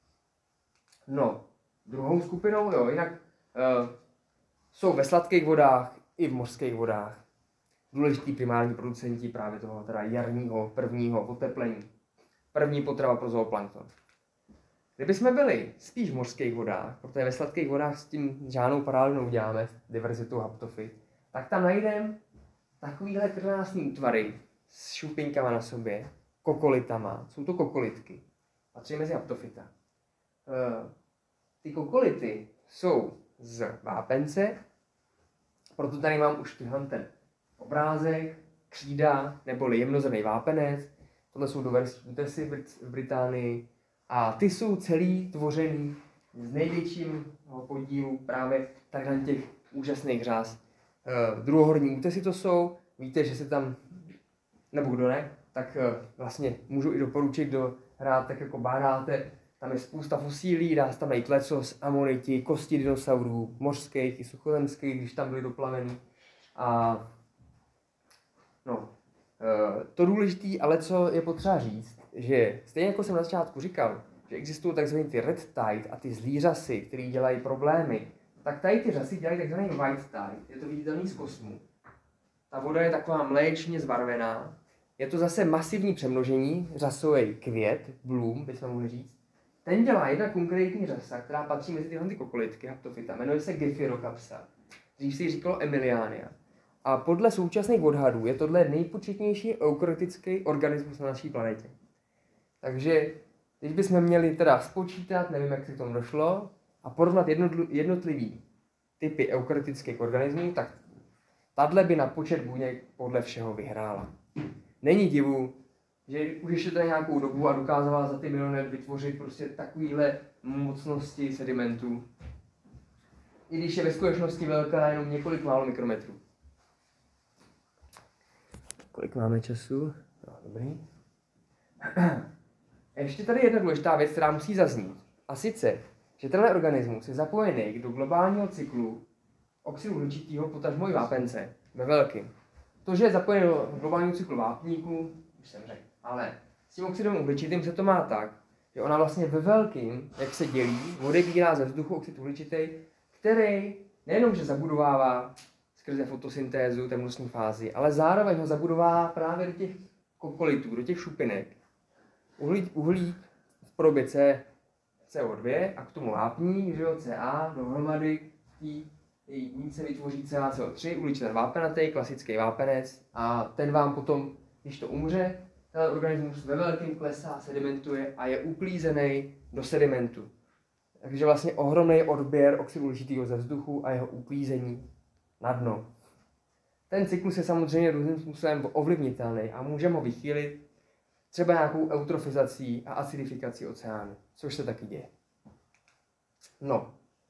No, druhou skupinou, jo, jinak uh, jsou ve sladkých vodách i v mořských vodách důležitý primární producenti právě toho teda jarního prvního oteplení. První potrava pro zooplankton. Kdyby jsme byli spíš v mořských vodách, protože ve sladkých vodách s tím žádnou parádu neuděláme, diverzitou haptofit, tak tam najdeme takovýhle krásný útvary s šupinkama na sobě, kokolitama. Jsou to kokolitky. Patří mezi haptofita. Uh, ty kokolity jsou z vápence, proto tady mám už tyhle ten obrázek, křída neboli jemnozrnný vápenec. Tohle jsou doverský útesy v Británii a ty jsou celý tvořený z největším podílu právě takhle těch úžasných řas. Uh, druhohorní útesy to jsou, víte, že se tam, nebo kdo ne, tak uh, vlastně můžu i doporučit, kdo rád tak jako bádáte, tam je spousta fosílí, dá se tam najít lecos, amoniti, kosti dinosaurů, mořských i suchozemských, když tam byly doplavený. A no, to důležité, ale co je potřeba říct, že stejně jako jsem na začátku říkal, že existují takzvané ty red tide a ty zlý řasy, které dělají problémy, tak tady ty řasy dělají takzvaný white tide, je to viditelný z kosmu. Ta voda je taková mléčně zbarvená, je to zase masivní přemnožení, řasový květ, bloom, bychom mohli říct. Ten dělá jedna konkrétní řasa, která patří mezi tyhle ty kokolitky haptofita, jmenuje se Gephyrocapsa. Dřív si ji říkalo Emiliania. A podle současných odhadů je tohle nejpočetnější eukaryotický organismus na naší planetě. Takže když bychom měli teda spočítat, nevím, jak se k tomu došlo, a porovnat jednotlivý typy eukaryotických organismů, tak tahle by na počet buněk podle všeho vyhrála. Není divu, že už ještě tady nějakou dobu a dokázala za ty miliony let vytvořit prostě takovýhle mocnosti sedimentů. I když je ve skutečnosti velká jenom několik málo mikrometrů. Kolik máme času? No, dobrý. Ještě tady jedna důležitá věc, která musí zaznít. A sice, že tenhle organismus je zapojený do globálního cyklu oxidu uhličitého, potažmo i vápence, ve velkým. To, že je zapojený do globálního cyklu vápníku, už jsem řekl. Ale s tím oxidem uhličitým se to má tak, že ona vlastně ve velkým, jak se dělí, odebírá ze vzduchu oxid uhličitý, který nejenom, že zabudovává skrze fotosyntézu té mlční fázi, ale zároveň ho zabudová právě do těch kokolitů, do těch šupinek. Uhlík, uhlík v podobě C, C O dva a k tomu vápník, že jo, C A dohromady, více vytvoří C A C O tři, uhličitý vápenatý, klasický vápenec a ten vám potom, když to umře, ten organismus ve velkém klesá, sedimentuje a je uklízený do sedimentu. Takže vlastně ohromný odběr oxidu uhličitého ze vzduchu a jeho uklízení na dno. Ten cyklus je samozřejmě různým způsobem ovlivnitelný a můžeme ho vychýlit třeba nějakou eutrofizací a acidifikací oceánu, což se taky děje. No,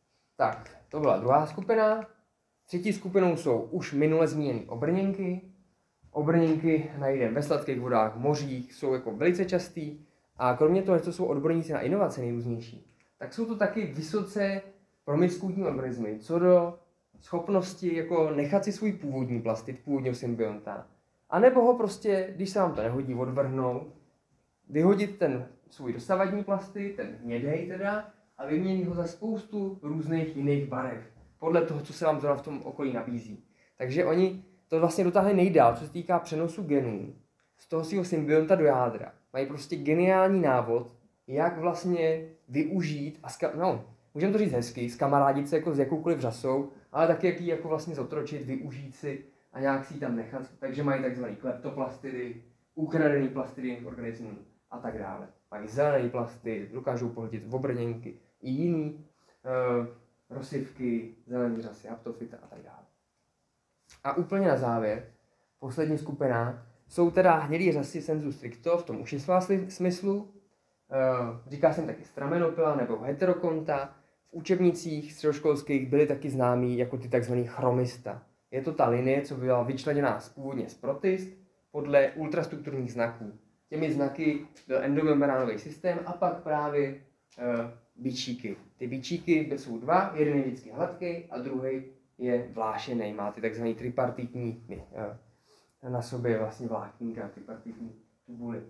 Tak, to byla druhá skupina. Třetí skupinou jsou už minule zmíněné obrněnky. Obrněnky najdeme ve sladkých vodách, mořích, jsou jako velice častý. A kromě toho, že to jsou odborníci na inovace nejrůznější, tak jsou to taky vysoce promiskuitní organismy, co do schopnosti jako nechat si svůj původní plastit, původního symbionta. A nebo ho prostě, když se vám to nehodí, odvrhnout, vyhodit ten svůj dosavadní plasty, ten hnědej teda, a vyměnit ho za spoustu různých jiných barev, podle toho, co se vám zrovna v tom okolí nabízí. Takže oni to vlastně dotáhli nejdál, co se týká přenosu genů z toho svého symbionta do jádra. Mají prostě geniální návod, jak vlastně využít a ska- no, můžeme to říct hezky, skamarádit se jako s jakoukoliv řasou, ale taky jak ji jako vlastně zotročit, využít si a nějak si ji tam nechat. Takže mají takzvaný kleptoplastidy, ukradený plastidy jiných organismů a tak dále. Mají zelený plasty, dokážou pohltit obrněnky i jiný e, rosivky, zelený řasy, haptofita a tak dále. A úplně na závěr, poslední skupina, jsou teda hnědý řasy sensu stricto v tom uši smyslu. E, říká se jim taky stramenopila nebo heterokonta. V učebnicích středoškolských byly taky známí jako ty tzv. Chromista. Je to ta linie, co byla vyčleněná původně z protist podle ultrastrukturních znaků. Těmi znaky byl endomembránový systém a pak právě e, bičíky. Ty bičíky jsou dva, jeden je vždycky hladký a druhý je vlášený. Má ty takzvaný tripartitní e, na sobě vlastně vlákínka, tripartitní tubuly.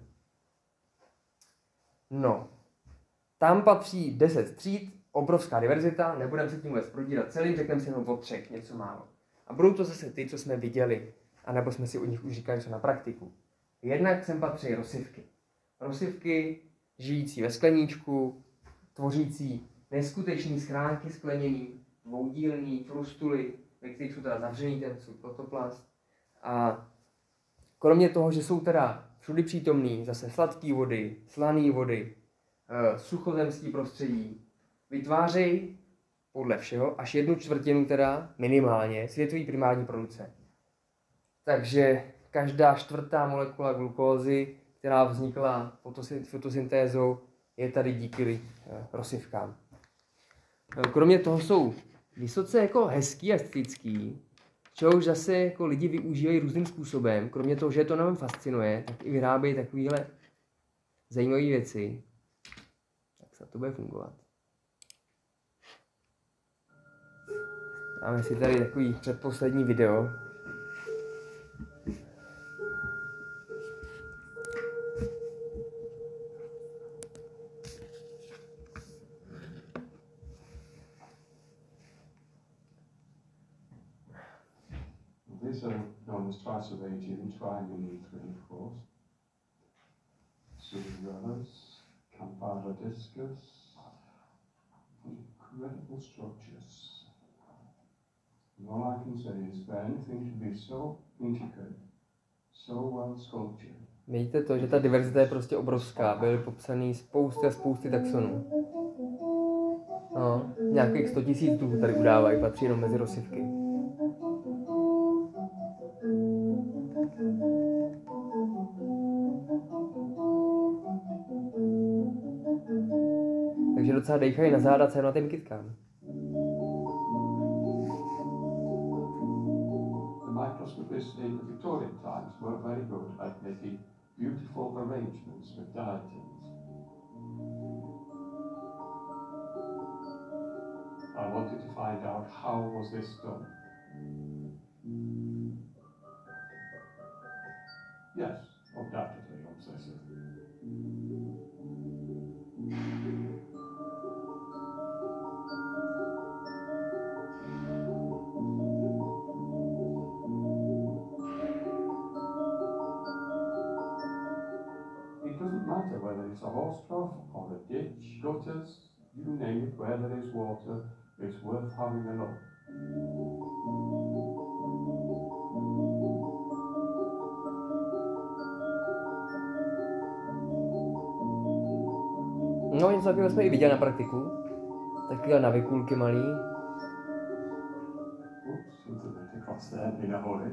No, tam patří deset tříd, obrovská diverzita, nebudeme se tím vůbec prodírat celým, řekneme si jenom o třech, něco málo. A budou to zase ty, co jsme viděli, anebo jsme si o nich už říkali něco na praktiku. Jednak sem patří rosivky. Rosivky žijící ve skleníčku, tvořící neskutečný schránky skleněný, dvoudílný, frustuly, ve kterých jsou teda zavřený ten protoplast. A kromě toho, že jsou teda všudy přítomný, zase sladké vody, slané vody, suchozemský prostředí, vytvářejí podle všeho až jednu čtvrtinu teda minimálně světový primární produkce. Takže každá čtvrtá molekula glukózy, která vznikla fotosyntézou, je tady díky rosivkám. Kromě toho jsou vysoce jako hezký a estetický, čehož zase jako lidi využívají různým způsobem. Kromě toho, že to nám fascinuje, tak i vyrábějí takovéhle zajímavé věci. Tak se to bude fungovat. Dáme si tady takový předposlední video. These are known as trisobatium triangulate, of course. Pseudorelis, Campara discus, incredible structures. And all I can say is for anything to be so intricate, so well sculptured. Vidíte to, že ta diverzita je prostě obrovská. Byly popsaný spousty a spousty taxonů. No, nějakých sto tisíc druhů tady udávají, patří jenom mezi rosivky. Takže docela dejchají na záda cénatým kytkám. The microscopists in the Victorian times were very good at making beautiful arrangements with diatoms. I wanted to find out how was this done. Yes, undoubtedly obsessive. It doesn't matter whether it's a horse trough or a ditch, gutters, you name it, where there is water, it's worth having a look. No, něco takového jsme i viděli na praktiku. Takové navikulky malý. Oops, internet across there in a hurry.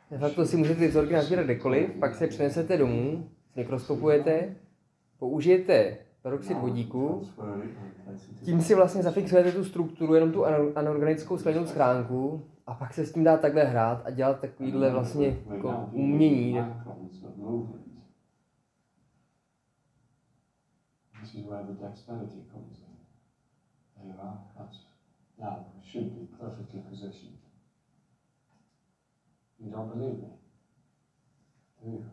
De facto si můžete ty vzorky nazbírat kdekoliv, pak se přinesete domů, mikroskopujete, použijete peroxid vodíku, tím si vlastně zafixujete tu strukturu, jenom tu anorganickou skleněnou schránku a pak se s tím dá takhle hrát a dělat takovýhle vlastně jako umění. This is where the dexterity comes in. There you are, that's now should be perfectly positioned. You don't believe me? Do you?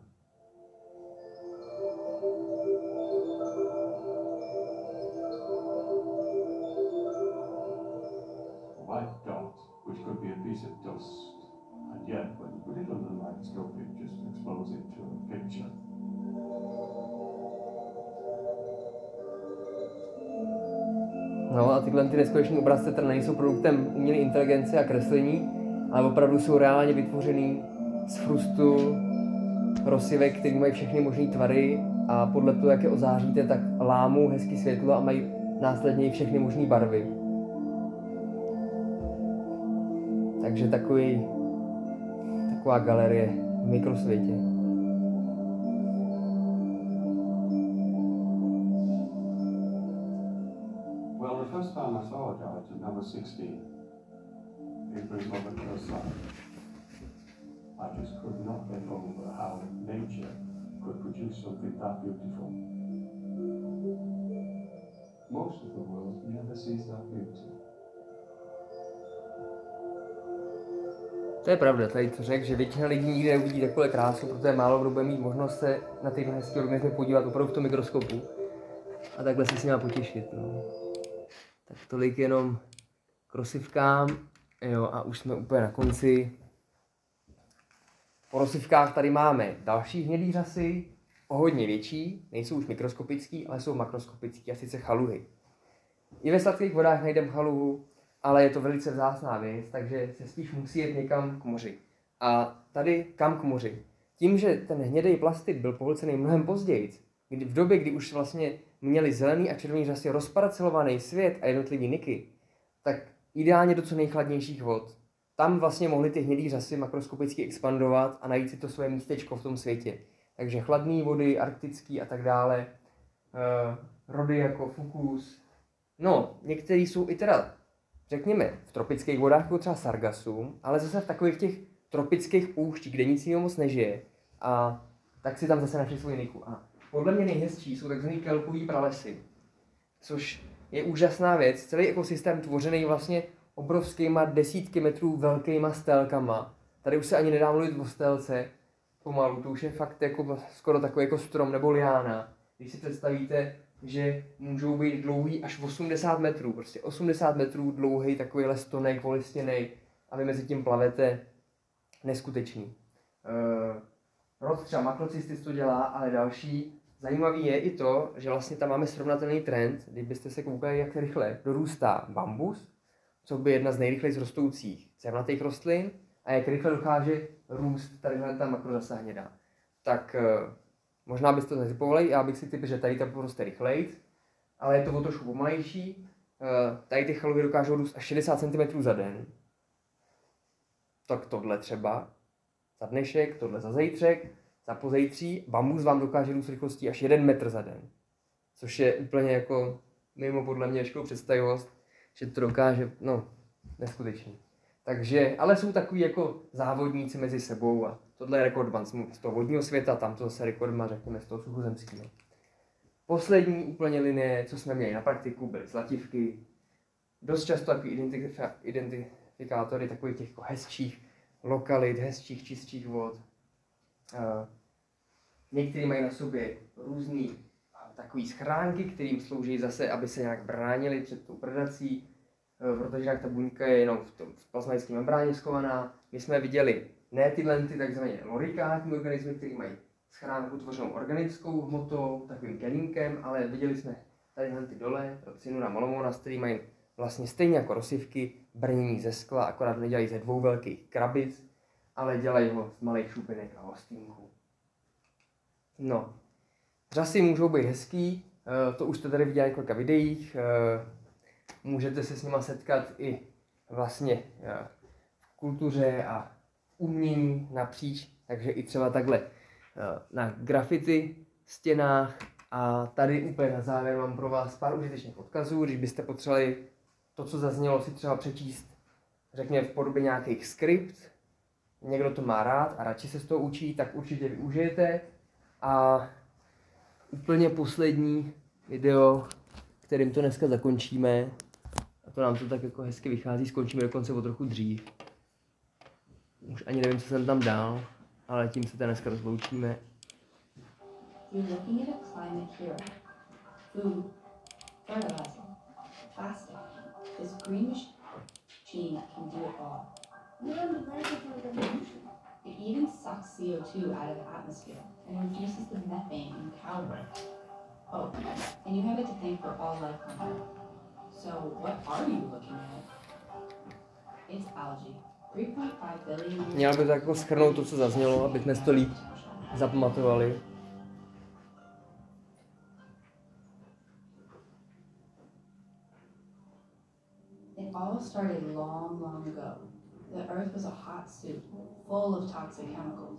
A white dot, which could be a piece of dust, and yet when you put it under the microscope it just explodes into a picture. No a tyhle ty neskutečné obrazce teda nejsou produktem umělé inteligence a kreslení, ale opravdu jsou reálně vytvořený z frustu rosivek, který mají všechny možné tvary a podle toho, jak je ozáříte, tak lámou hezky světlo a mají následně i všechny možné barvy. Takže takový, taková galerie v mikrosvětě. Well, the first time I saw a dart at number sixteen, it was love at first sight. I just could not get over how nature could produce something that beautiful. Most of the world never sees that beauty. To je pravda, tady to řekl, že většina lidí nikdy neuvidí takovou krásu, protože málo kdo bude mít možnost se na tyhle hezké organismy podívat opravdu v tom mikroskopu. A takhle si s nima potěšit. No. Tak tolik jenom k rosivkám. Jo, a už jsme úplně na konci. Po rosivkách tady máme další hnědý řasy, o hodně větší, nejsou už mikroskopický, ale jsou makroskopický, a sice chaluhy. I ve sladkých vodách najdeme chaluhu, ale je to velice vzácná věc, takže se spíš musí jet někam k moři. A tady kam k moři? Tím, že ten hnědý plastit byl pohlcený mnohem později, kdy v době, kdy už vlastně měli zelený a červený řasy rozparcelovaný svět a jednotlivý niky, tak ideálně do co nejchladnějších vod. Tam vlastně mohly ty hnědý řasy makroskopicky expandovat a najít si to své místečko v tom světě. Takže chladné vody, arktický a tak dále, uh, rody jako fukus. No, některý jsou i teda, řekněme, v tropických vodách, jako třeba sargassum, ale zase v takových těch tropických pouštích, kde nic jiného moc nežije. A tak si tam zase našli svou niku. A podle mě nejhezčí jsou takzvaný kelpový pralesy, což je úžasná věc. Celý ekosystém tvořený vlastně obrovskýma desítky metrů velkýma stélkama. Tady už se ani nedá mluvit o stélce pomalu, to už je fakt jako skoro takový jako strom nebo liána. Když si představíte, že můžou být dlouhý až osmdesát metrů, prostě osmdesát metrů dlouhý takovýhle stonek volistěnej a vy mezi tím plavete, neskutečný. Uh, rod třeba makrocystis to dělá, ale další. Zajímavý je i to, že vlastně tam máme srovnatelný trend, kdybyste se koukali, jak rychle dorůstá bambus, co by jedna z nejrychleji rostoucích cévnatých rostlin, a jak rychle dokáže růst tadyhle ta makrořasa hnědá. Tak uh, možná byste to netypovali, já bych si typil, že tady ta poroste rychleji, ale je to o trošku pomalejší. Uh, tady ty chaluhy dokážou růst až šedesát centimetrů za den. Tak tohle třeba za dnešek, tohle za zítřek, za pozejtří. Bambus vám dokáže růst rychlostí až jeden metr za den. Což je úplně jako mimo podle mě veškerou představivost, že to dokáže, no, neskutečně. Takže, ale jsou takový jako závodníci mezi sebou a tohle je rekordman z toho vodního světa, tam to zase rekordman, řekněme, z toho suchozemského. Poslední úplně linie, co jsme měli na praktiku, byly zlativky. Dost často takový identif- identifikátory takových těch jako hezčích lokalit, hezčích, čistších vod. Uh, někteří mají na sobě různý uh, takový schránky, kterým slouží zase, aby se nějak bránili před tou predací, uh, protože jak ta buňka je jenom v tom v plazmatické membráně schovaná. My jsme viděli ne tyhle ty takzvané lorikátní organismy, které mají schránku tvořenou organickou hmotou, takovým kelínkem, ale viděli jsme tady ty dole, Cynura malomonas, který mají vlastně stejně jako rosivky, brnění ze skla, akorát nedělají ze dvou velkých krabic, ale dělají ho z malých šupinek a hostínků. No, řasy můžou být hezký, to už jste tady viděli několika videích, můžete se s nima setkat i vlastně v kultuře a umění napříč, takže i třeba takhle na graffiti stěnách. A tady úplně na závěr mám pro vás pár užitečných odkazů, když byste potřebovali to, co zaznělo, si třeba přečíst, řekněme v podobě nějakých skript, někdo to má rád a radši se z toho učí, tak určitě využijete. A úplně poslední video, kterým to dneska zakončíme, a to nám to tak jako hezky vychází, skončíme dokonce o trochu dřív. Už ani nevím, co jsem tam dal, ale tím se dneska rozloučíme. You're looking at a climate hero. Food, fertilizer, plastic. This green machine can do it all. You're on the verge of a revolution. It even sucks C O two out of the atmosphere and reduces the methane in cow milk. Oh, and you have it to thank for all life on Earth. So what are you looking at? It's algae. three point five billion. Měl by to jako shrnout to, co zaznělo, aby jsme to líp zapamatovali. It all started long, long ago. The Earth was a hot soup, full of toxic chemicals.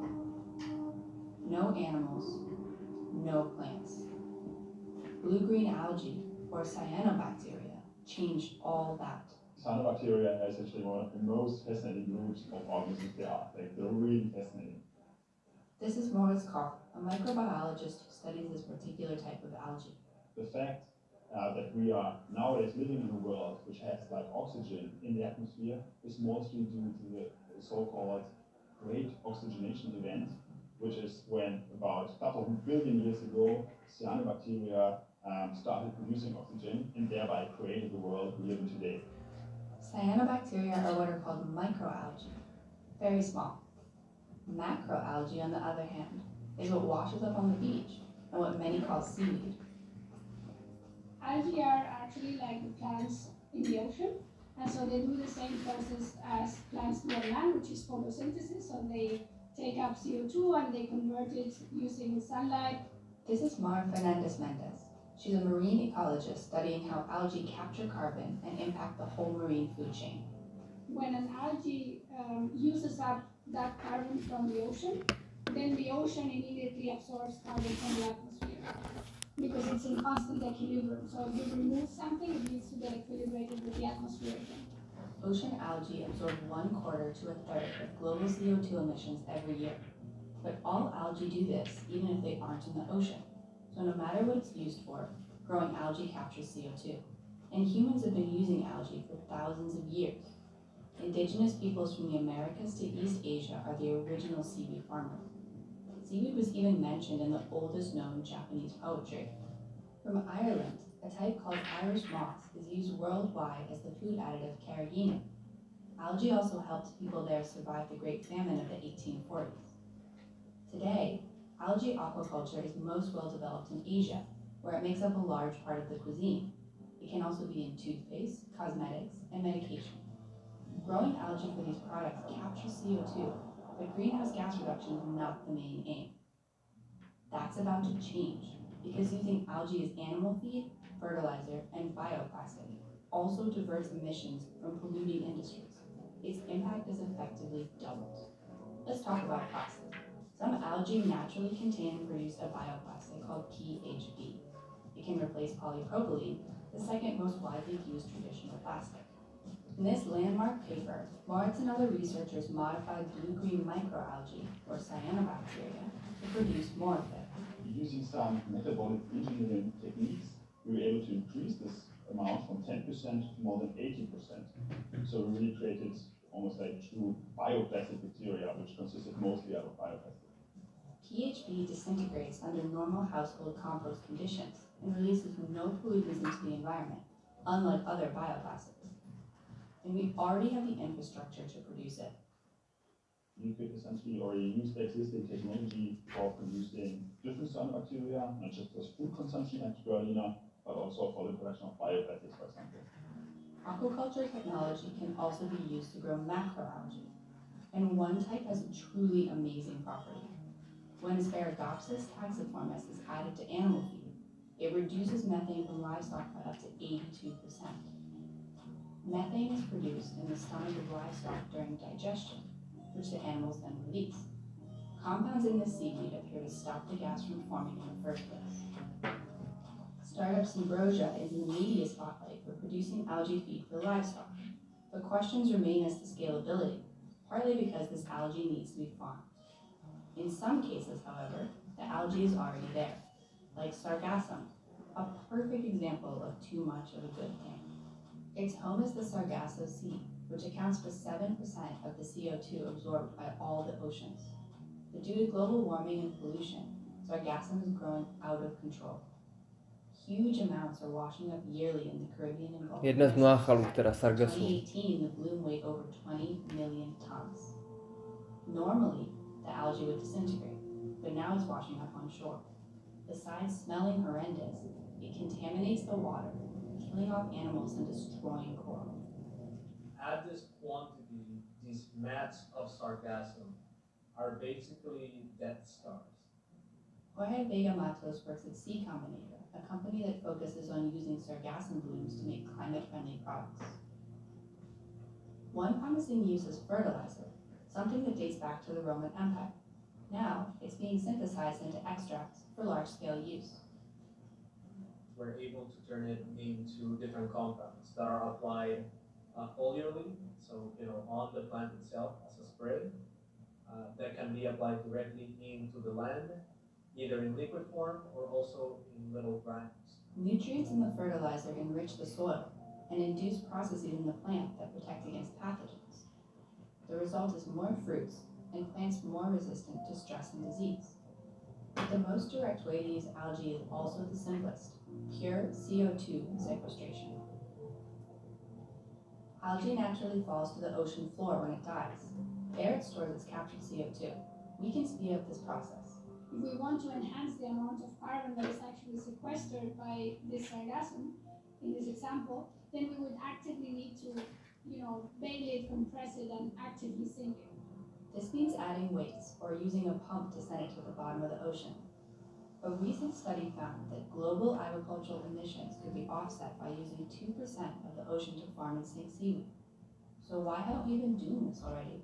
No animals, no plants. Blue-green algae, or cyanobacteria, changed all that. Cyanobacteria is actually one of the most fascinating groups of organisms there are. Like, they're really fascinating. This is Moritz Koch, a microbiologist who studies this particular type of algae. The fact uh, that we are nowadays living in a world which has like oxygen in the atmosphere is mostly due to the so-called Great Oxygenation Event, which is when about a couple of billion years ago, cyanobacteria um, started producing oxygen and thereby created the world we live in today. Cyanobacteria are what are called microalgae, very small. Macroalgae, on the other hand, is what washes up on the beach and what many call seaweed. Algae are actually like the plants in the ocean, and so they do the same process as plants do on land, which is photosynthesis. So they take up C O two and they convert it using sunlight. This is Mar Fernandez Mendez. She's a marine ecologist studying how algae capture carbon and impact the whole marine food chain. When an algae um, uses up that carbon from the ocean, then the ocean immediately absorbs carbon from the atmosphere because it's in constant equilibrium. So if you remove something, it needs to get equilibrated with the atmosphere again. Ocean algae absorb one quarter to a third of global C O two emissions every year. But all algae do this, even if they aren't in the ocean. So no matter what it's used for, growing algae captures C O two. And humans have been using algae for thousands of years. Indigenous peoples from the Americas to East Asia are the original seaweed farmers. Seaweed was even mentioned in the oldest known Japanese poetry. From Ireland, a type called Irish moss is used worldwide as the food additive carrageenan. Algae also helped people there survive the Great Famine of the eighteen forties. Today, algae aquaculture is most well developed in Asia, where it makes up a large part of the cuisine. It can also be in toothpaste, cosmetics, and medication. Growing algae for these products captures C O two, but greenhouse gas reduction is not the main aim. That's about to change, because using algae as animal feed, fertilizer, and bioplastic also diverts emissions from polluting industries. Its impact is effectively doubled. Let's talk about plastic. Some algae naturally contain and produce a bioplastic called P H B. It can replace polypropylene, the second most widely used traditional plastic. In this landmark paper, Moritz and other researchers modified blue-green microalgae, or cyanobacteria, to produce more of it. Using some metabolic engineering techniques, we were able to increase this amount from ten percent to more than eighty percent. So we really created almost like true bioplastic bacteria, which consisted mostly out of bioplastic. P H B disintegrates under normal household compost conditions and releases no pollutants into the environment, unlike other bioplastics. And we already have the infrastructure to produce it. You could essentially already use the existing technology for producing different cyanobacteria, not just for food consumption like spirulina, but also for the production of bioplastics, for example. Aquaculture technology can also be used to grow macroalgae, and one type has a truly amazing property. When Asparaginopsis taxiformis is added to animal feed, it reduces methane from livestock by up to eighty-two percent. Methane is produced in the stomach of livestock during digestion, which the animals then release. Compounds in the seaweed appear to stop the gas from forming in the first place. Startup Symbrosia is in the media spotlight for producing algae feed for livestock, but questions remain as to scalability, partly because this algae needs to be farmed. In some cases, however, the algae is already there, like sargassum, a perfect example of too much of a good thing. Its home is the Sargasso Sea, which accounts for seven percent of the C O two absorbed by all the oceans. But due to global warming and pollution, sargassum is growing out of control. Huge amounts are washing up yearly in the Caribbean and Gulf. Jedna z mnoha chalů, teda In sargassum. twenty eighteen, the bloom weighed over twenty million tons. Normally, the algae would disintegrate, but now it's washing up on shore. Besides smelling horrendous, it contaminates the water, killing off animals and destroying coral. At this quantity, these mats of sargassum are basically Death Stars. Jorge Vega Matos works at Sea Combinator, a company that focuses on using sargassum blooms to make climate-friendly products. One promising use is fertilizer, something that dates back to the Roman Empire. Now, it's being synthesized into extracts for large-scale use. We're able to turn it into different compounds that are applied uh, foliarly, so you know, on the plant itself as a spray, uh, that can be applied directly into the land, either in liquid form or also in little granules. Nutrients in the fertilizer enrich the soil and induce processes in the plant that protect against pathogens. The result is more fruits and plants more resistant to stress and disease. But the most direct way to use algae is also the simplest, pure C O two sequestration. Algae naturally falls to the ocean floor when it dies. There it stores its captured C O two. We can speed up this process. If we want to enhance the amount of carbon that is actually sequestered by this sargassum, in this example, then we would actively need to, you know, bale it, compress it, and actively sink it. This means adding weights or using a pump to send it to the bottom of the ocean. A recent study found that global agricultural emissions could be offset by using two percent of the ocean to farm and sink seaweed. So why haven't we been doing this already?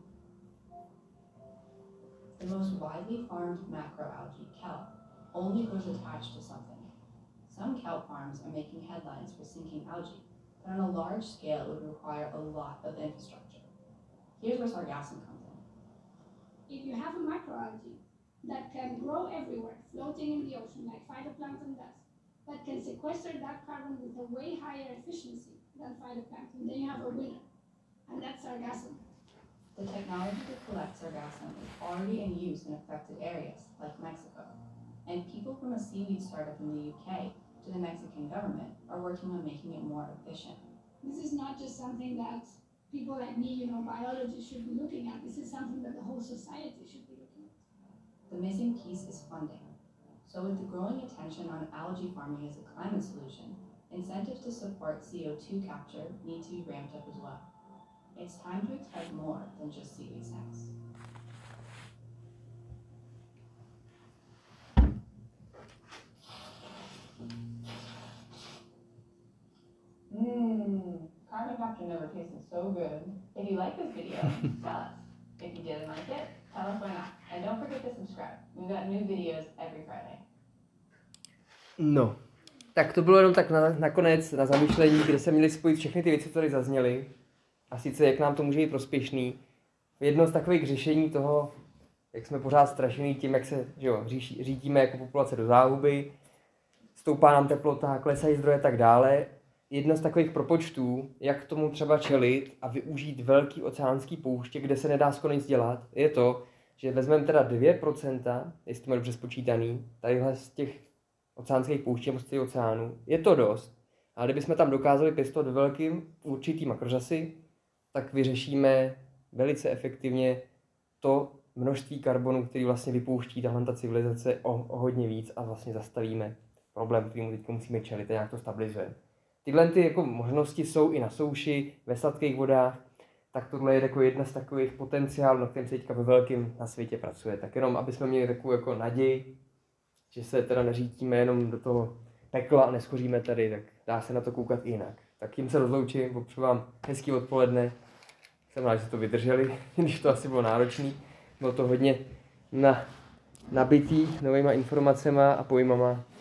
The most widely farmed macroalgae, kelp, only grows attached to something. Some kelp farms are making headlines for sinking algae, but on a large scale it would require a lot of infrastructure. Here's where sargassum comes in. If you have a macroalgae that can grow everywhere, floating in the ocean like phytoplankton does, that can sequester that carbon with a way higher efficiency than phytoplankton, then you have a winner, and that's sargassum. The technology to collect sargassum is already in use in affected areas, like Mexico, and people from a seaweed startup in the U K to the Mexican government are working on making it more efficient. This is not just something that people like me, you know, biologists should be looking at. This is something that the whole society should be looking at. The missing piece is funding. So with the growing attention on algae farming as a climate solution, incentives to support C O two capture need to be ramped up as well. It's time to expect more than just seaweed snacks. Mmm, carbon capture never tasted so good. If you like this video, tell us. If you didn't like it, tell us why not. And don't forget to subscribe. We've got new videos every Friday. No, tak to bylo jenom tak na, nakonec na zamýšlení, kde se měly spojit všechny ty věci, které tady zazněly. A sice, jak nám to může být prospěšný. Jedno z takových řešení toho, jak jsme pořád strašený tím, jak se že jo, říší, řídíme jako populace do záhuby, stoupá nám teplota, klesají zdroje a tak dále. Jedno z takových propočtů, jak tomu třeba čelit a využít velký oceánský pouště, kde se nedá skoro nic dělat, je to, že vezmeme teda dvě procenta, jestli to máme dobře spočítaný, tadyhle z těch oceánských pouští nebo z těch oceánů, je to dost. Ale kdybychom tam dokázali pěstovat ve velkým určitý makrořasy, tak vyřešíme velice efektivně to množství karbonu, který vlastně vypouští tahle ta civilizace o, o hodně víc a vlastně zastavíme problém, kterýmu teď musíme čelit a nějak to stabilizuje. Tyhle ty jako možnosti jsou i na souši, ve sladkých vodách, tak tohle je jako jedna z takových potenciálů, na kterém se teďka ve velkým na světě pracuje. Tak jenom, aby jsme měli takovou jako naději, že se teda neřítíme jenom do toho pekla a neschoříme tady, tak dá se na to koukat i jinak. Tak tím se rozloučím, popřeju vám hezký odpoledne, jsem rád, že to vydrželi, když to asi bylo náročný. Bylo to hodně na, nabitý novýma informacema a pojmama.